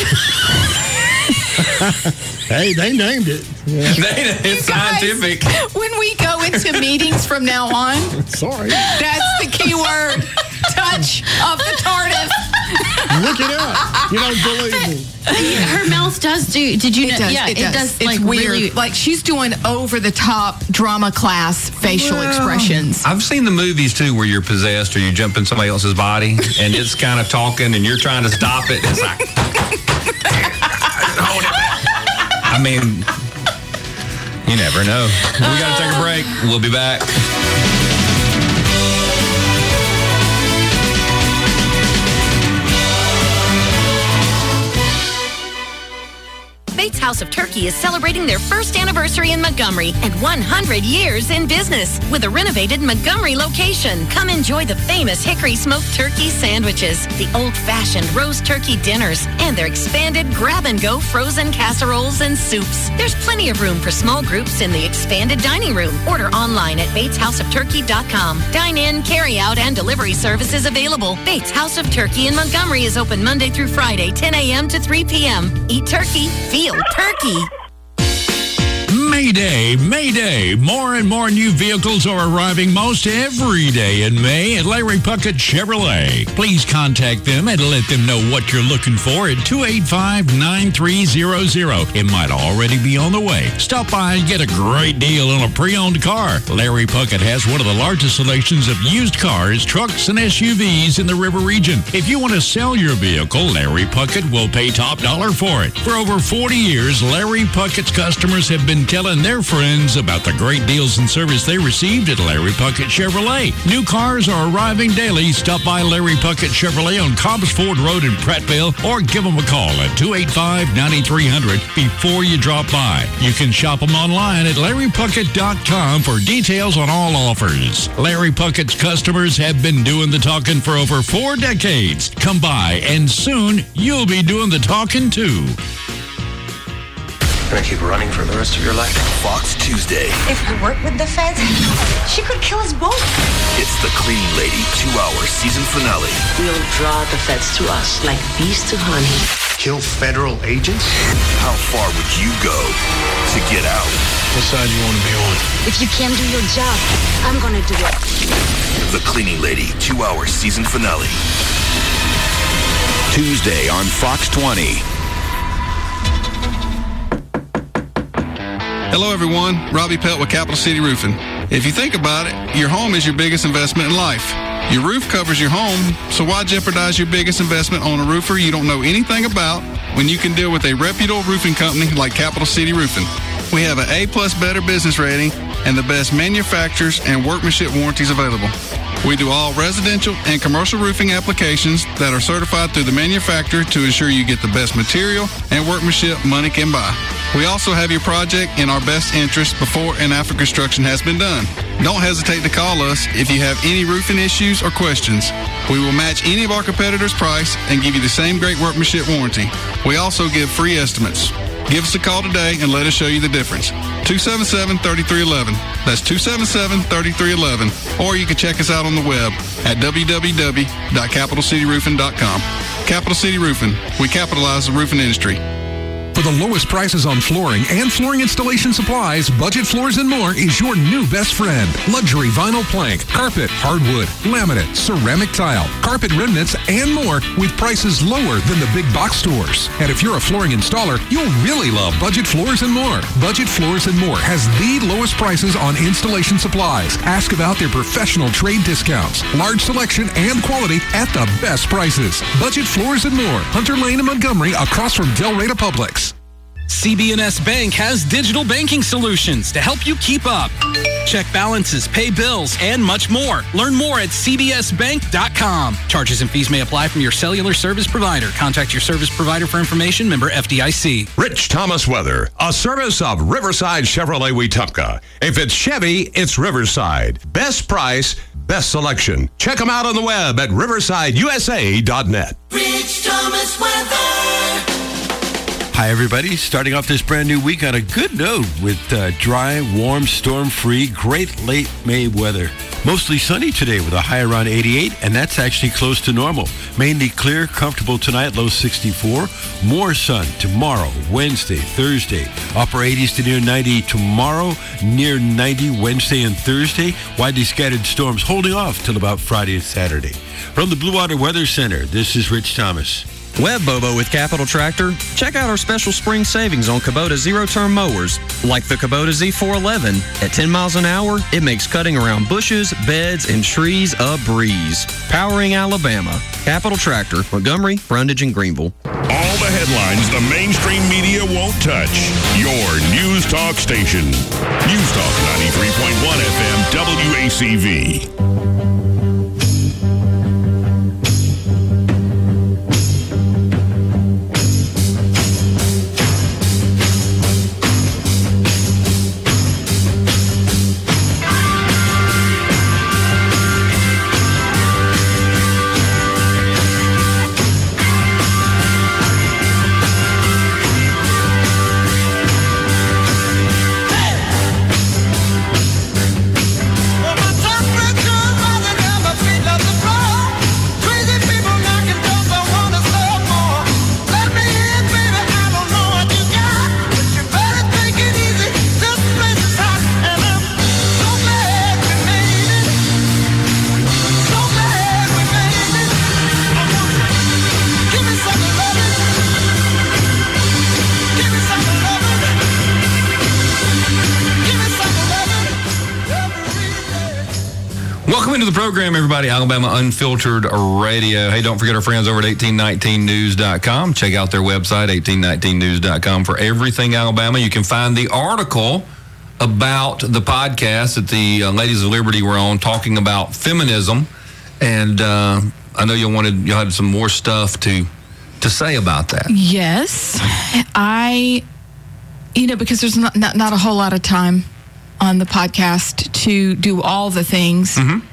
Hey, they named it. Yeah. It's scientific. When we go into meetings from now on, Sorry. that's the key word. Touch of the tardive. Look it up. You don't believe me. Her mouth does do. Did you It know? does. Yeah, it does. It's like weird. really. Like she's doing over the top drama class facial Well, expressions. I've seen the movies too where you're possessed or you jump in somebody else's body and it's kind of talking and you're trying to stop it. It's like, hold it. I mean, you never know. We got to take a break. We'll be back. Bates House of Turkey is celebrating their first anniversary in Montgomery and one hundred years in business with a renovated Montgomery location. Come enjoy the famous Hickory Smoked Turkey sandwiches, the old-fashioned roast turkey dinners, and their expanded grab-and-go frozen casseroles and soups. There's plenty of room for small groups in the expanded dining room. Order online at bates house of turkey dot com. Dine-in, carry-out, and delivery services available. Bates House of Turkey in Montgomery is open Monday through Friday, ten a.m. to three p.m. Eat turkey, feel turkey. Mayday, Mayday. More and more new vehicles are arriving most every day in May at Larry Puckett Chevrolet. Please contact them and let them know what you're looking for at two eight five, nine three zero zero. It might already be on the way. Stop by and get a great deal on a pre-owned car. Larry Puckett has one of the largest selections of used cars, trucks, and S U Vs in the river region. If you want to sell your vehicle, Larry Puckett will pay top dollar for it. For over forty years, Larry Puckett's customers have been telling their friends about the great deals and service they received at Larry Puckett Chevrolet. New cars are arriving daily. Stop by Larry Puckett Chevrolet on Cobbs Ford Road in Prattville or give them a call at two eight five, nine three zero zero before you drop by. You can shop them online at larry puckett dot com for details on all offers. Larry Puckett's customers have been doing the talking for over four decades. Come by and soon you'll be doing the talking too. Gonna keep running for the rest of your life. Fox Tuesday. If we work with the feds, she could kill us both. It's the Cleaning Lady two-hour season finale. We'll draw the feds to us like bees to honey. Kill federal agents? How far would you go to get out? What side do you want to be on? If you can't do your job, I'm gonna do it. The Cleaning Lady two-hour season finale. Tuesday on Fox twenty. Hello, everyone. Robbie Pelt with Capital City Roofing. If you think about it, your home is your biggest investment in life. Your roof covers your home, so why jeopardize your biggest investment on a roofer you don't know anything about when you can deal with a reputable roofing company like Capital City Roofing? We have an A-plus better business rating and the best manufacturers and workmanship warranties available. We do all residential and commercial roofing applications that are certified through the manufacturer to ensure you get the best material and workmanship money can buy. We also have your project in our best interest before and after construction has been done. Don't hesitate to call us if you have any roofing issues or questions. We will match any of our competitors' price and give you the same great workmanship warranty. We also give free estimates. Give us a call today and let us show you the difference. two seven seven, three three one one. That's two seven seven, three three one one. Or you can check us out on the web at w w w dot capital city roofing dot com. Capital City Roofing. We capitalize the roofing industry. For the lowest prices on flooring and flooring installation supplies, Budget Floors and More is your new best friend. Luxury vinyl plank, carpet, hardwood, laminate, ceramic tile, carpet remnants, and more with prices lower than the big box stores. And if you're a flooring installer, you'll really love Budget Floors and More. Budget Floors and More has the lowest prices on installation supplies. Ask about their professional trade discounts, large selection, and quality at the best prices. Budget Floors and More, Hunter Lane in Montgomery, across from Del Rey Publix. C B N S Bank has digital banking solutions to help you keep up. Check balances, pay bills, and much more. Learn more at c b s bank dot com. Charges and fees may apply from your cellular service provider. Contact your service provider for information. Member F D I C. Rich Thomas Weather, a service of Riverside Chevrolet Wetumpka. If it's Chevy, it's Riverside. Best price, best selection. Check them out on the web at riverside u s a dot net. Rich Thomas Weather. Hi, everybody. Starting off this brand new week on a good note with uh, dry, warm, storm-free, great late May weather. Mostly sunny today with a high around eighty-eight, and that's actually close to normal. Mainly clear, comfortable tonight, low sixty-four. More sun tomorrow, Wednesday, Thursday. Upper eighties to near ninety tomorrow, near ninety Wednesday and Thursday. Widely scattered storms holding off till about Friday and Saturday. From the Blue Water Weather Center, this is Rich Thomas. Web Bobo with Capital Tractor. Check out our special spring savings on Kubota zero-turn mowers, like the Kubota Z four eleven. At ten miles an hour, it makes cutting around bushes, beds, and trees a breeze. Powering Alabama. Capital Tractor, Montgomery, Brundage, and Greenville. All the headlines the mainstream media won't touch. Your News Talk station. News Talk ninety-three point one F M W A C V. Welcome into the program, everybody. Alabama Unfiltered Radio. Hey, don't forget our friends over at eighteen nineteen news dot com. Check out their website, eighteen nineteen news dot com, for everything Alabama. You can find the article about the podcast that the uh, Ladies of Liberty were on, talking about feminism. And uh, I know you wanted you had some more stuff to to say about that. Yes. I, you know, because there's not, not, not a whole lot of time on the podcast to do all the things. Mm-hmm.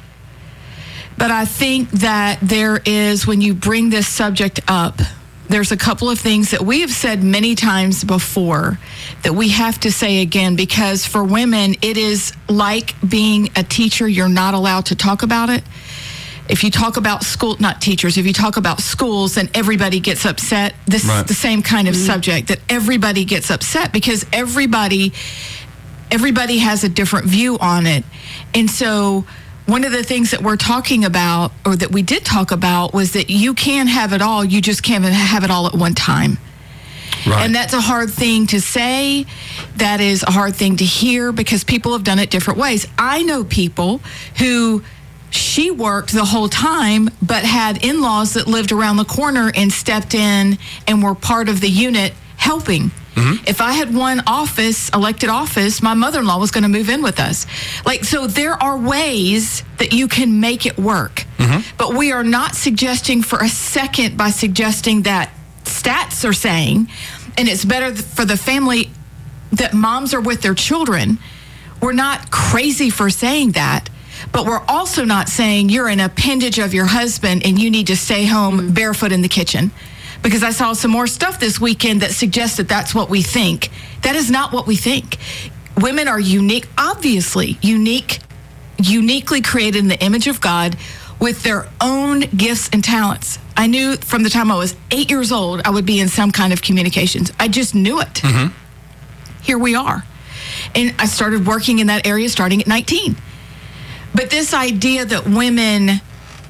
But I think that there is, when you bring this subject up, there's a couple of things that we have said many times before that we have to say again, because for women, it is like being a teacher. You're not allowed to talk about it. If you talk about school, not teachers, if you talk about schools, then everybody gets upset. This right. is the same kind of mm-hmm. subject, that everybody gets upset because everybody... Everybody has a different view on it. And so one of the things that we're talking about, or that we did talk about, was that you can have it all, you just can't have it all at one time. Right. And that's a hard thing to say. That is a hard thing to hear because people have done it different ways. I know people who, she worked the whole time, but had in-laws that lived around the corner and stepped in and were part of the unit helping. Mm-hmm. If I had one office, elected office, my mother-in-law was going to move in with us. Like, so there are ways that you can make it work. Mm-hmm. But we are not suggesting for a second by suggesting that stats are saying, and it's better for the family that moms are with their children. We're not crazy for saying that. But we're also not saying you're an appendage of your husband and you need to stay home mm-hmm. barefoot in the kitchen. Because I saw some more stuff this weekend that suggests that that's what we think. That is not what we think. Women are unique, obviously unique, uniquely created in the image of God with their own gifts and talents. I knew from the time I was eight years old, I would be in some kind of communications. I just knew it. Mm-hmm. Here we are. And I started working in that area starting at nineteen. But this idea that women...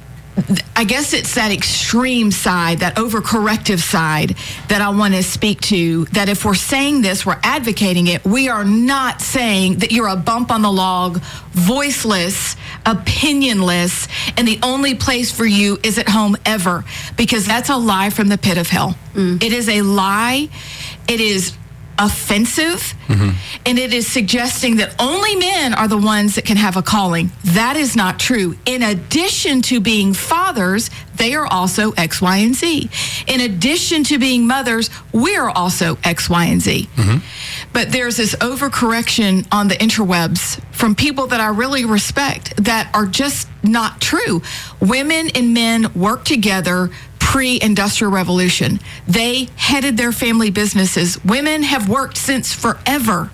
I guess it's that extreme side, that overcorrective side that I want to speak to, that if we're saying this, we're advocating it, we are not saying that you're a bump on the log, voiceless, opinionless, and the only place for you is at home ever, because that's a lie from the pit of hell. Mm. It is a lie. It is offensive, mm-hmm. and it is suggesting that only men are the ones that can have a calling. That is not true. In addition to being fathers, they are also X, Y, and Z. In addition to being mothers, we are also X, Y, and Z. Mm-hmm. But there's this overcorrection on the interwebs from people that I really respect that are just not true. Women and men work together pre-industrial revolution. They headed their family businesses. Women have worked since forever.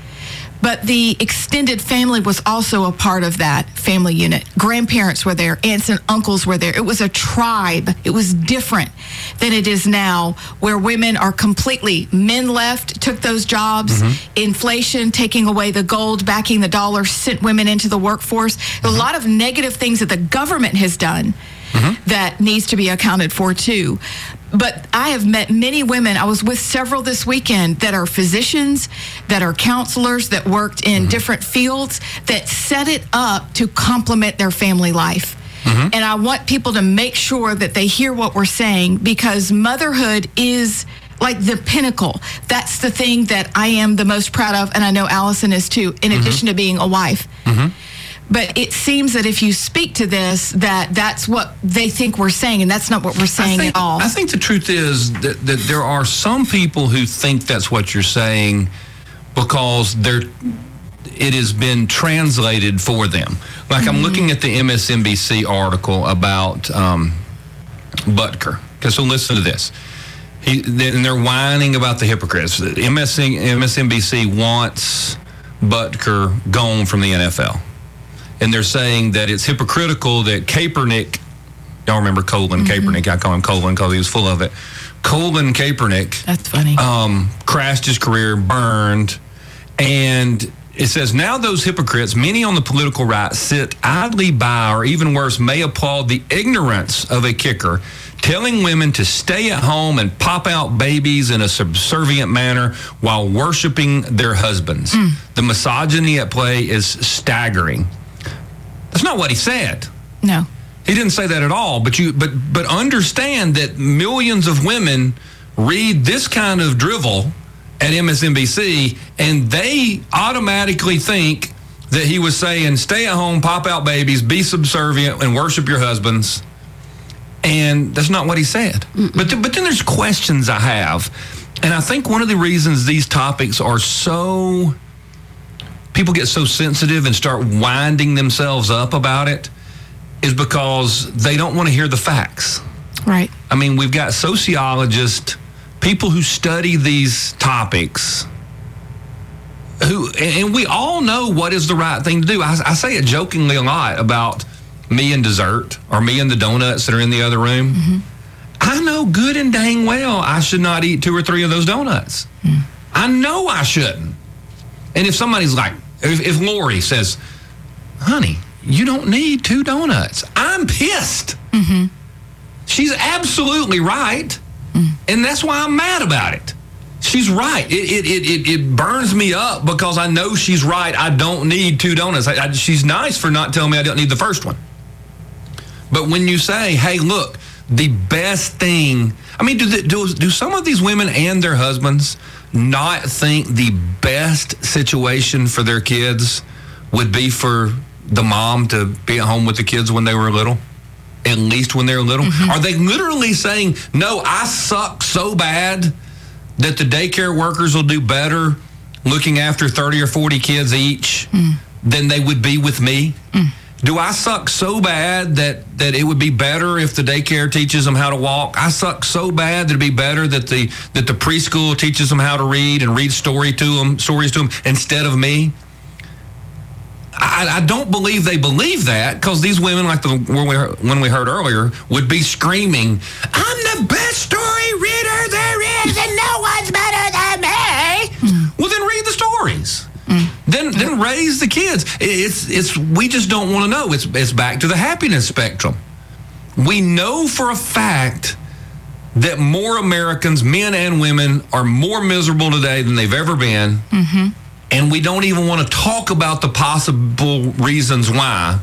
But the extended family was also a part of that family unit. Grandparents were there. Aunts and uncles were there. It was a tribe. It was different than it is now, where women are completely, men left, took those jobs. Mm-hmm. Inflation, taking away the gold, backing the dollar, sent women into the workforce. Mm-hmm. A lot of negative things that the government has done. Mm-hmm. That needs to be accounted for too. But I have met many women, I was with several this weekend, that are physicians, that are counselors, that worked in mm-hmm. different fields, that set it up to complement their family life. Mm-hmm. And I want people to make sure that they hear what we're saying, because motherhood is like the pinnacle. That's the thing that I am the most proud of, and I know Allison is too, in mm-hmm. addition to being a wife. Mm-hmm. But it seems that if you speak to this, that that's what they think we're saying, and that's not what we're saying think, at all. I think the truth is that, that there are some people who think that's what you're saying because they're, it has been translated for them. Like mm-hmm. I'm looking at the M S N B C article about um, Butker. Okay, so listen to this. He, and they're whining about the hypocrites. M S N B C wants Butker gone from the N F L. And they're saying that it's hypocritical that Kaepernick, y'all remember Colin mm-hmm. Kaepernick, I call him Colin because he was full of it. Colin Kaepernick. That's funny. Um, crashed his career, burned. And it says, now those hypocrites, many on the political right, sit idly by, or even worse, may applaud the ignorance of a kicker, telling women to stay at home and pop out babies in a subservient manner while worshiping their husbands. Mm. The misogyny at play is staggering. That's not what he said. No. He didn't say that at all. But you, but but understand that millions of women read this kind of drivel at M S N B C, and they automatically think that he was saying, stay at home, pop out babies, be subservient, and worship your husbands. And that's not what he said. Mm-mm. But th- but then there's questions I have. And I think one of the reasons these topics are so, people get so sensitive and start winding themselves up about it is because they don't want to hear the facts. Right. I mean, we've got sociologists, people who study these topics, who, and we all know what is the right thing to do. I, I say it jokingly a lot about me and dessert, or me and the donuts that are in the other room. Mm-hmm. I know good and dang well I should not eat two or three of those donuts. Mm. I know I shouldn't. And if somebody's like, if, if Lori says, honey, you don't need two donuts, I'm pissed. Mm-hmm. She's absolutely right. Mm. And that's why I'm mad about it. She's right. It, it it it it burns me up because I know she's right. I don't need two donuts. I, I, she's nice for not telling me I don't need the first one. But when you say, hey, look, the best thing, I mean, do, the, do do some of these women and their husbands not think the best situation for their kids would be for the mom to be at home with the kids when they were little? At least when they're little? Mm-hmm. Are they literally saying, no, I suck so bad that the daycare workers will do better looking after thirty or forty kids each mm. than they would be with me? Mm. Do I suck so bad that, that it would be better if the daycare teaches them how to walk? I suck so bad that it'd be better that the that the preschool teaches them how to read and read story to them, stories to them instead of me? I, I don't believe they believe that, because these women, like the when we, heard, when we heard earlier, would be screaming, I'm the best story reader there is and no one's better than me. Mm. Well, then read the stories. Mm. Then then raise the kids. It's it's we just don't want to know. It's it's back to the happiness spectrum. We know for a fact that more Americans, men and women, are more miserable today than they've ever been. Mm-hmm. And we don't even want to talk about the possible reasons why,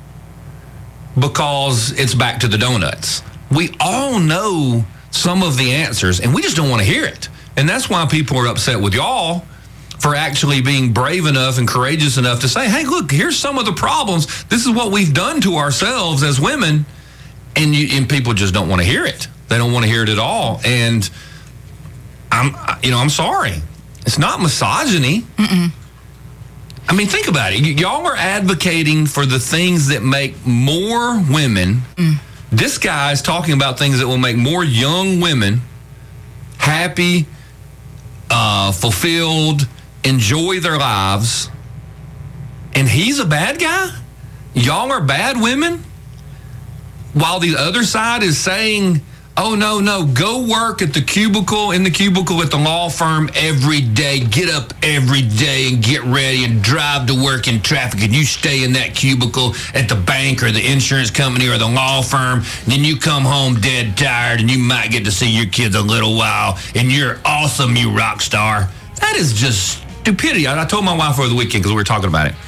because it's back to the donuts. We all know some of the answers, and we just don't want to hear it. And that's why people are upset with y'all for actually being brave enough and courageous enough to say, hey, look, here's some of the problems. This is what we've done to ourselves as women. And, you, and people just don't want to hear it. They don't want to hear it at all. And I'm, you know, I'm sorry. It's not misogyny. Mm-mm. I mean, think about it. Y- y'all are advocating for the things that make more women. Mm. This guy is talking about things that will make more young women happy, uh, fulfilled, enjoy their lives. And he's a bad guy? Y'all are bad women? While the other side is saying, oh, no, no, go work at the cubicle, in the cubicle at the law firm every day. Get up every day and get ready and drive to work in traffic. And you stay in that cubicle at the bank or the insurance company or the law firm. Then you come home dead tired and you might get to see your kids a little while. And you're awesome, you rock star. That is just stupidity. I, I told my wife over the weekend because we were talking about it.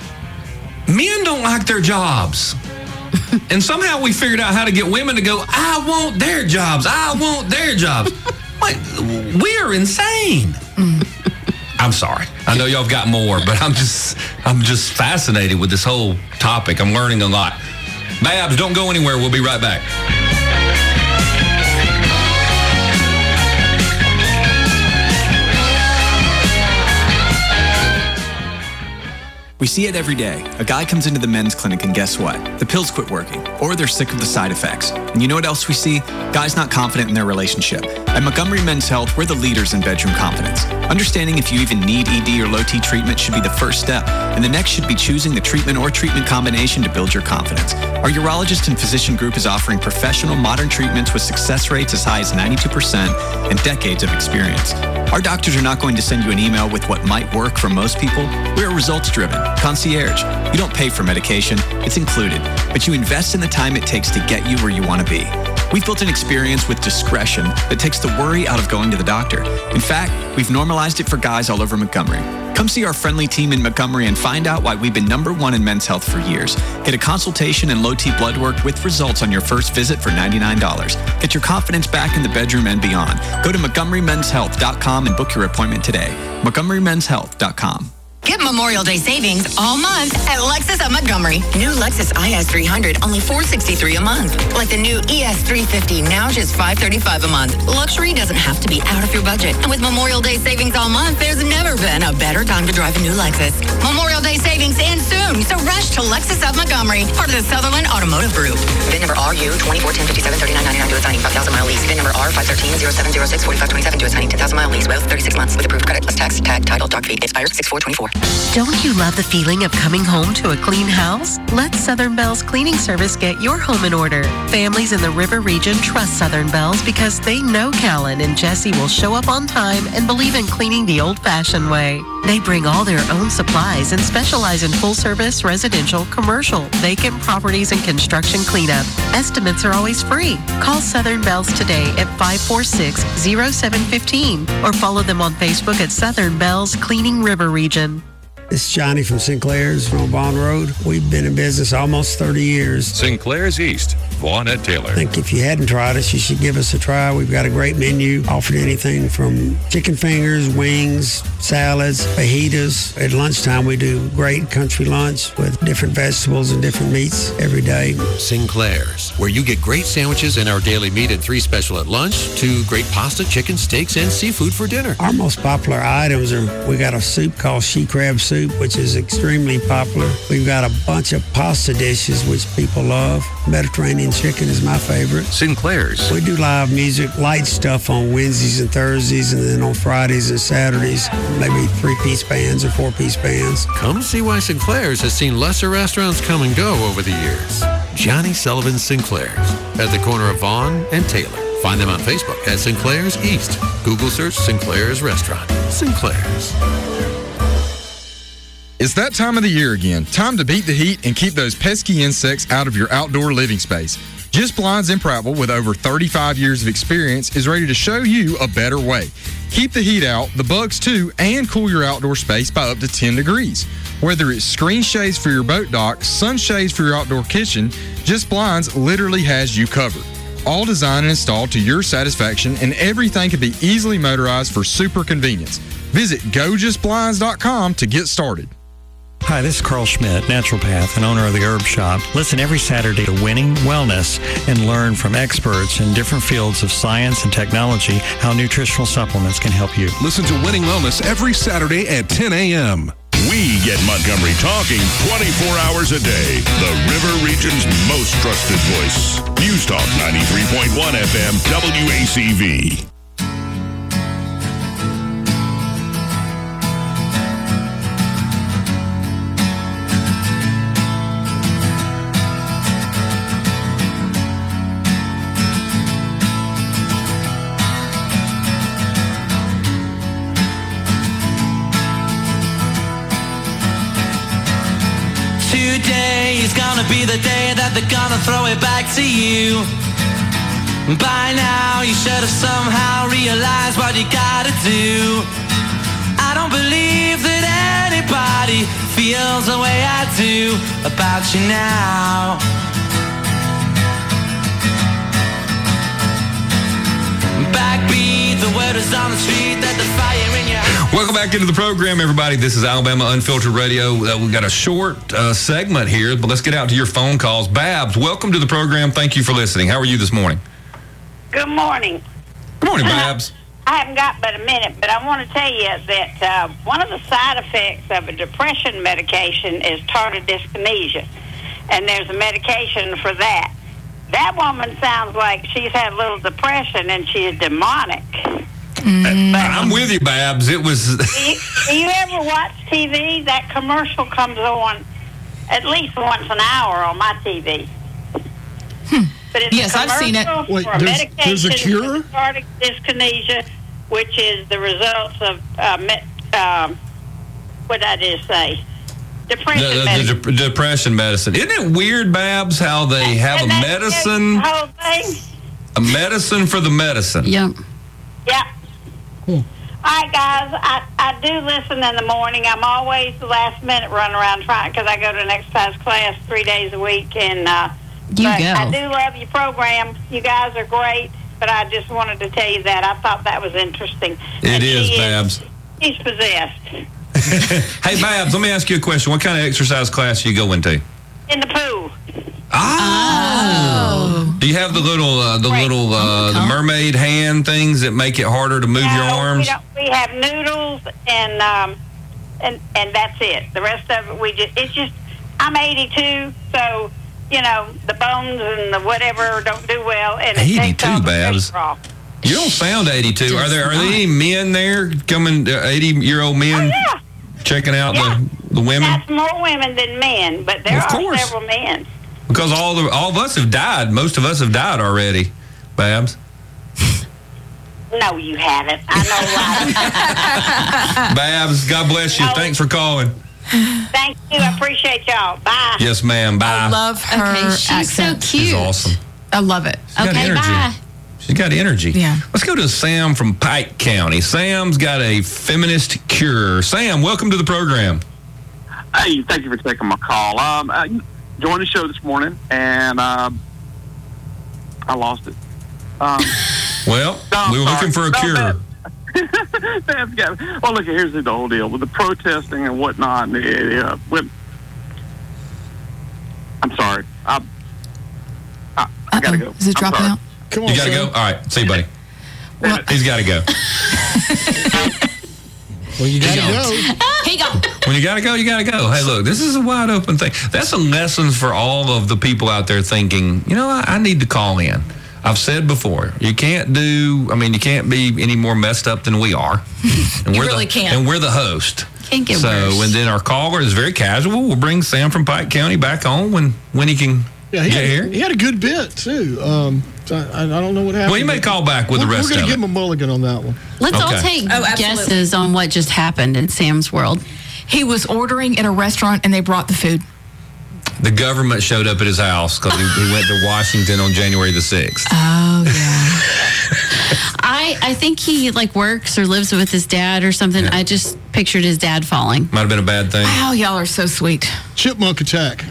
Men don't like their jobs. And somehow we figured out how to get women to go, I want their jobs. I want their jobs. Like, we are insane. I'm sorry. I know y'all have got more, but I'm just I'm just fascinated with this whole topic. I'm learning a lot. Babs, don't go anywhere. We'll be right back. We see it every day. A guy comes into the men's clinic and guess what? The pills quit working, or they're sick of the side effects. And you know what else we see? Guys not confident in their relationship. At Montgomery Men's Health, we're the leaders in bedroom confidence. Understanding if you even need E D or low T treatment should be the first step, and the next should be choosing the treatment or treatment combination to build your confidence. Our urologist and physician group is offering professional modern treatments with success rates as high as ninety-two percent and decades of experience. Our doctors are not going to send you an email with what might work for most people. We're results-driven. Concierge. You don't pay for medication. It's included. But you invest in the time it takes to get you where you want to be. We've built an experience with discretion that takes the worry out of going to the doctor. In fact, we've normalized it for guys all over Montgomery. Come see our friendly team in Montgomery and find out why we've been number one in men's health for years. Get a consultation and low-T blood work with results on your first visit for ninety-nine dollars. Get your confidence back in the bedroom and beyond. Go to montgomery men's health dot com and book your appointment today. montgomery men's health dot com. Get Memorial Day savings all month at Lexus of Montgomery. New Lexus I S three hundred, only four hundred sixty-three dollars a month. Like the new E S three fifty, now just five hundred thirty-five dollars a month. Luxury doesn't have to be out of your budget. And with Memorial Day savings all month, there's never been a better time to drive a new Lexus. Memorial Day savings ends soon, so rush to Lexus of Montgomery, part of the Sutherland Automotive Group. V I N number R U twenty-four ten fifty-seven thirty-nine ninety-nine to assigning five thousand mile lease. V I N number R five one three zero seven zero six forty-five twenty-seven to assigning ten thousand mile lease. Well, thirty-six months with approved credit plus tax, tag, title, doc fee. Expires six four twenty-four. Don't you love the feeling of coming home to a clean house? Let Southern Bells Cleaning Service get your home in order. Families in the River region trust Southern Bells because they know Callan and Jesse will show up on time and believe in cleaning the old-fashioned way. They bring all their own supplies and specialize in full-service, residential, commercial, vacant properties, and construction cleanup. Estimates are always free. Call Southern Bells today at five four six, zero seven one five or follow them on Facebook at Southern Bells Cleaning River Region. This is Johnny from Sinclair's on Bond Road. We've been in business almost thirty years. Sinclair's East, Vaughn at Taylor. I think if you hadn't tried us, you should give us a try. We've got a great menu, offered anything from chicken fingers, wings, salads, fajitas. At lunchtime, we do great country lunch with different vegetables and different meats every day. Sinclair's, where you get great sandwiches and our daily meat and three special at lunch, to great pasta, chicken, steaks, and seafood for dinner. Our most popular items are, we got a soup called she crab soup, which is extremely popular. We've got a bunch of pasta dishes, which people love. Mediterranean chicken is my favorite. Sinclair's. We do live music, light stuff on Wednesdays and Thursdays, and then on Fridays and Saturdays, maybe three-piece bands or four-piece bands. Come see why Sinclair's has seen lesser restaurants come and go over the years. Johnny Sullivan Sinclair's, at the corner of Vaughn and Taylor. Find them on Facebook at Sinclair's East. Google search Sinclair's Restaurant. Sinclair's. It's that time of the year again. Time to beat the heat and keep those pesky insects out of your outdoor living space. Just Blinds in Prattville, with over thirty-five years of experience, is ready to show you a better way. Keep the heat out, the bugs too, and cool your outdoor space by up to ten degrees. Whether it's screen shades for your boat dock, sun shades for your outdoor kitchen, Just Blinds literally has you covered. All designed and installed to your satisfaction, and everything can be easily motorized for super convenience. Visit go just blinds dot com to get started. Hi, this is Carl Schmidt, naturopath and owner of the Herb Shop. Listen every Saturday to Winning Wellness and learn from experts in different fields of science and technology how nutritional supplements can help you. Listen to Winning Wellness every Saturday at ten a.m. We get Montgomery talking twenty-four hours a day. The River Region's most trusted voice. News Talk ninety-three point one F M W A C V. Today is gonna be the day that they're gonna throw it back to you. By now you should have somehow realized what you gotta do. I don't believe that anybody feels the way I do about you now. Backbeat, the word is on the street that the fire in your house. Welcome back into the program, everybody. This is Alabama Unfiltered Radio. Uh, we've got a short uh, segment here, but let's get out to your phone calls. Babs, welcome to the program. Thank you for listening. How are you this morning? Good morning. Good morning, Babs. I haven't got but a minute, but I want to tell you that uh, one of the side effects of a depression medication is tardive dyskinesia, and there's a medication for that. That woman sounds like she's had a little depression and she's demonic. Mm. I'm with you, Babs. It was. do, you, do you ever watch T V? That commercial comes on at least once an hour on my T V. Hmm. But it's yes, a I've seen it. for Wait, a there's, medication there's a cure? for tardive dyskinesia, which is the results of uh, me, um, what did I just say? Depression the, the, medicine. the de- depression medicine. Isn't it weird, Babs, how they have and a that's medicine? The whole thing. A medicine for the medicine. Yep. Yeah. All right, guys. I, I do listen in the morning. I'm always the last minute running around trying because I go to an exercise class three days a week. And uh, You but go. I do love your program. You guys are great. But I just wanted to tell you that. I thought that was interesting. It And is, she Babs. She's possessed. Hey, Babs, let me ask you a question. What kind of exercise class are you going to? In the pool. Oh. Do you have the little, uh, the little, uh, the mermaid hand things that make it harder to move your No, arms? We, don't, we have noodles and um, and and that's it. The rest of it, we just it's just. I'm eighty-two, so you know the bones and the whatever don't do well, and it takes all eighty-two, the Babs. pressure off. You don't sound eighty-two. Are there are Does there any men there coming? eighty-year-old men Oh, yeah. checking out Yeah. the the women? That's more women than men, but there Of are course. several men. Because all the all of us have died. Most of us have died already, Babs. No, you haven't. I know. Babs, God bless you. No. Thanks for calling. Thank you. I appreciate y'all. Bye. Yes, ma'am. Bye. I love her Okay, she's accent. so cute. She's awesome. I love it. She's got energy. She's got energy. Yeah. Let's go to Sam from Pike County. Sam's got a feminist cure. Sam, welcome to the program. Hey, thank you for taking my call. Um, I joined the show this morning, and um, I lost it. Um, Well, No, we were sorry. looking for a No, cure. man. That's got- well, look, here's the whole deal with the protesting and whatnot. And the, uh, with, I'm sorry. I, I, I gotta go. Is it I'm dropping sorry. out? Come You gotta go? All right. See you, buddy. He's got to go. Well, you gotta go. He go. When you got to go, you got to go. Hey, look, this is a wide open thing. That's a lesson for all of the people out there thinking, you know, I, I need to call in. I've said before, you can't do, I mean, you can't be any more messed up than we are. And You we're really the, can't. And we're the host. Can't get so, worse. and then our caller is very casual. We'll bring Sam from Pike County back on when, when he can Yeah, he get had, here. he had a good bit too. Um, so I, I don't know what happened. Well, he may call back with the We're- rest We're going of to give it. him a mulligan on that one. Let's all Okay. take Oh, absolutely. guesses on what just happened in Sam's world. He was ordering in a restaurant and they brought the food. The government showed up at his house because he, he went to Washington on January the sixth. Oh, yeah. I, I think he like works or lives with his dad or something. I just pictured his dad falling. Might have been a bad thing. Wow, y'all are so sweet. Chipmunk attack.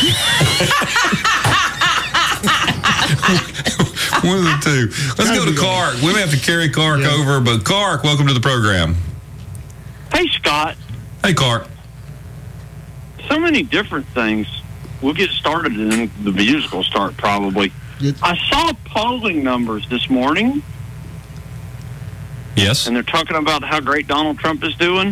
One of the two. Let's go to Clark. We may have to carry Clark over, but Clark, welcome to the program. Hey, Scott. Hey, Clark. So many different things. We'll get started and then the music will start probably. I saw polling numbers this morning. Yes. And they're talking about how great Donald Trump is doing.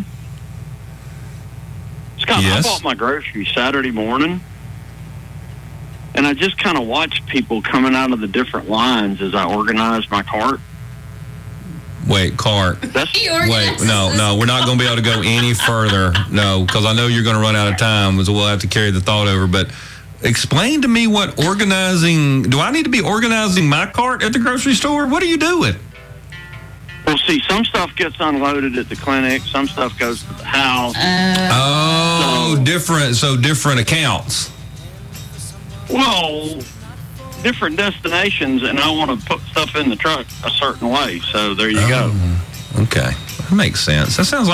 Scott, Yes. I bought my groceries Saturday morning. And I just kind of watched people coming out of the different lines as I organized my cart. Wait, Clark. Wait, no, no, we're not going to be able to go any further. No, because I know you're going to run out of time, so we'll have to carry the thought over. But explain to me what organizing. Do I need to be organizing my cart at the grocery store? What are you doing? Well, see, some stuff gets unloaded at the clinic. Some stuff goes to the house. Oh, different. So different accounts. Well, different destinations, and I want to put stuff in the truck a certain way. So there you go. Okay, that makes sense. That sounds like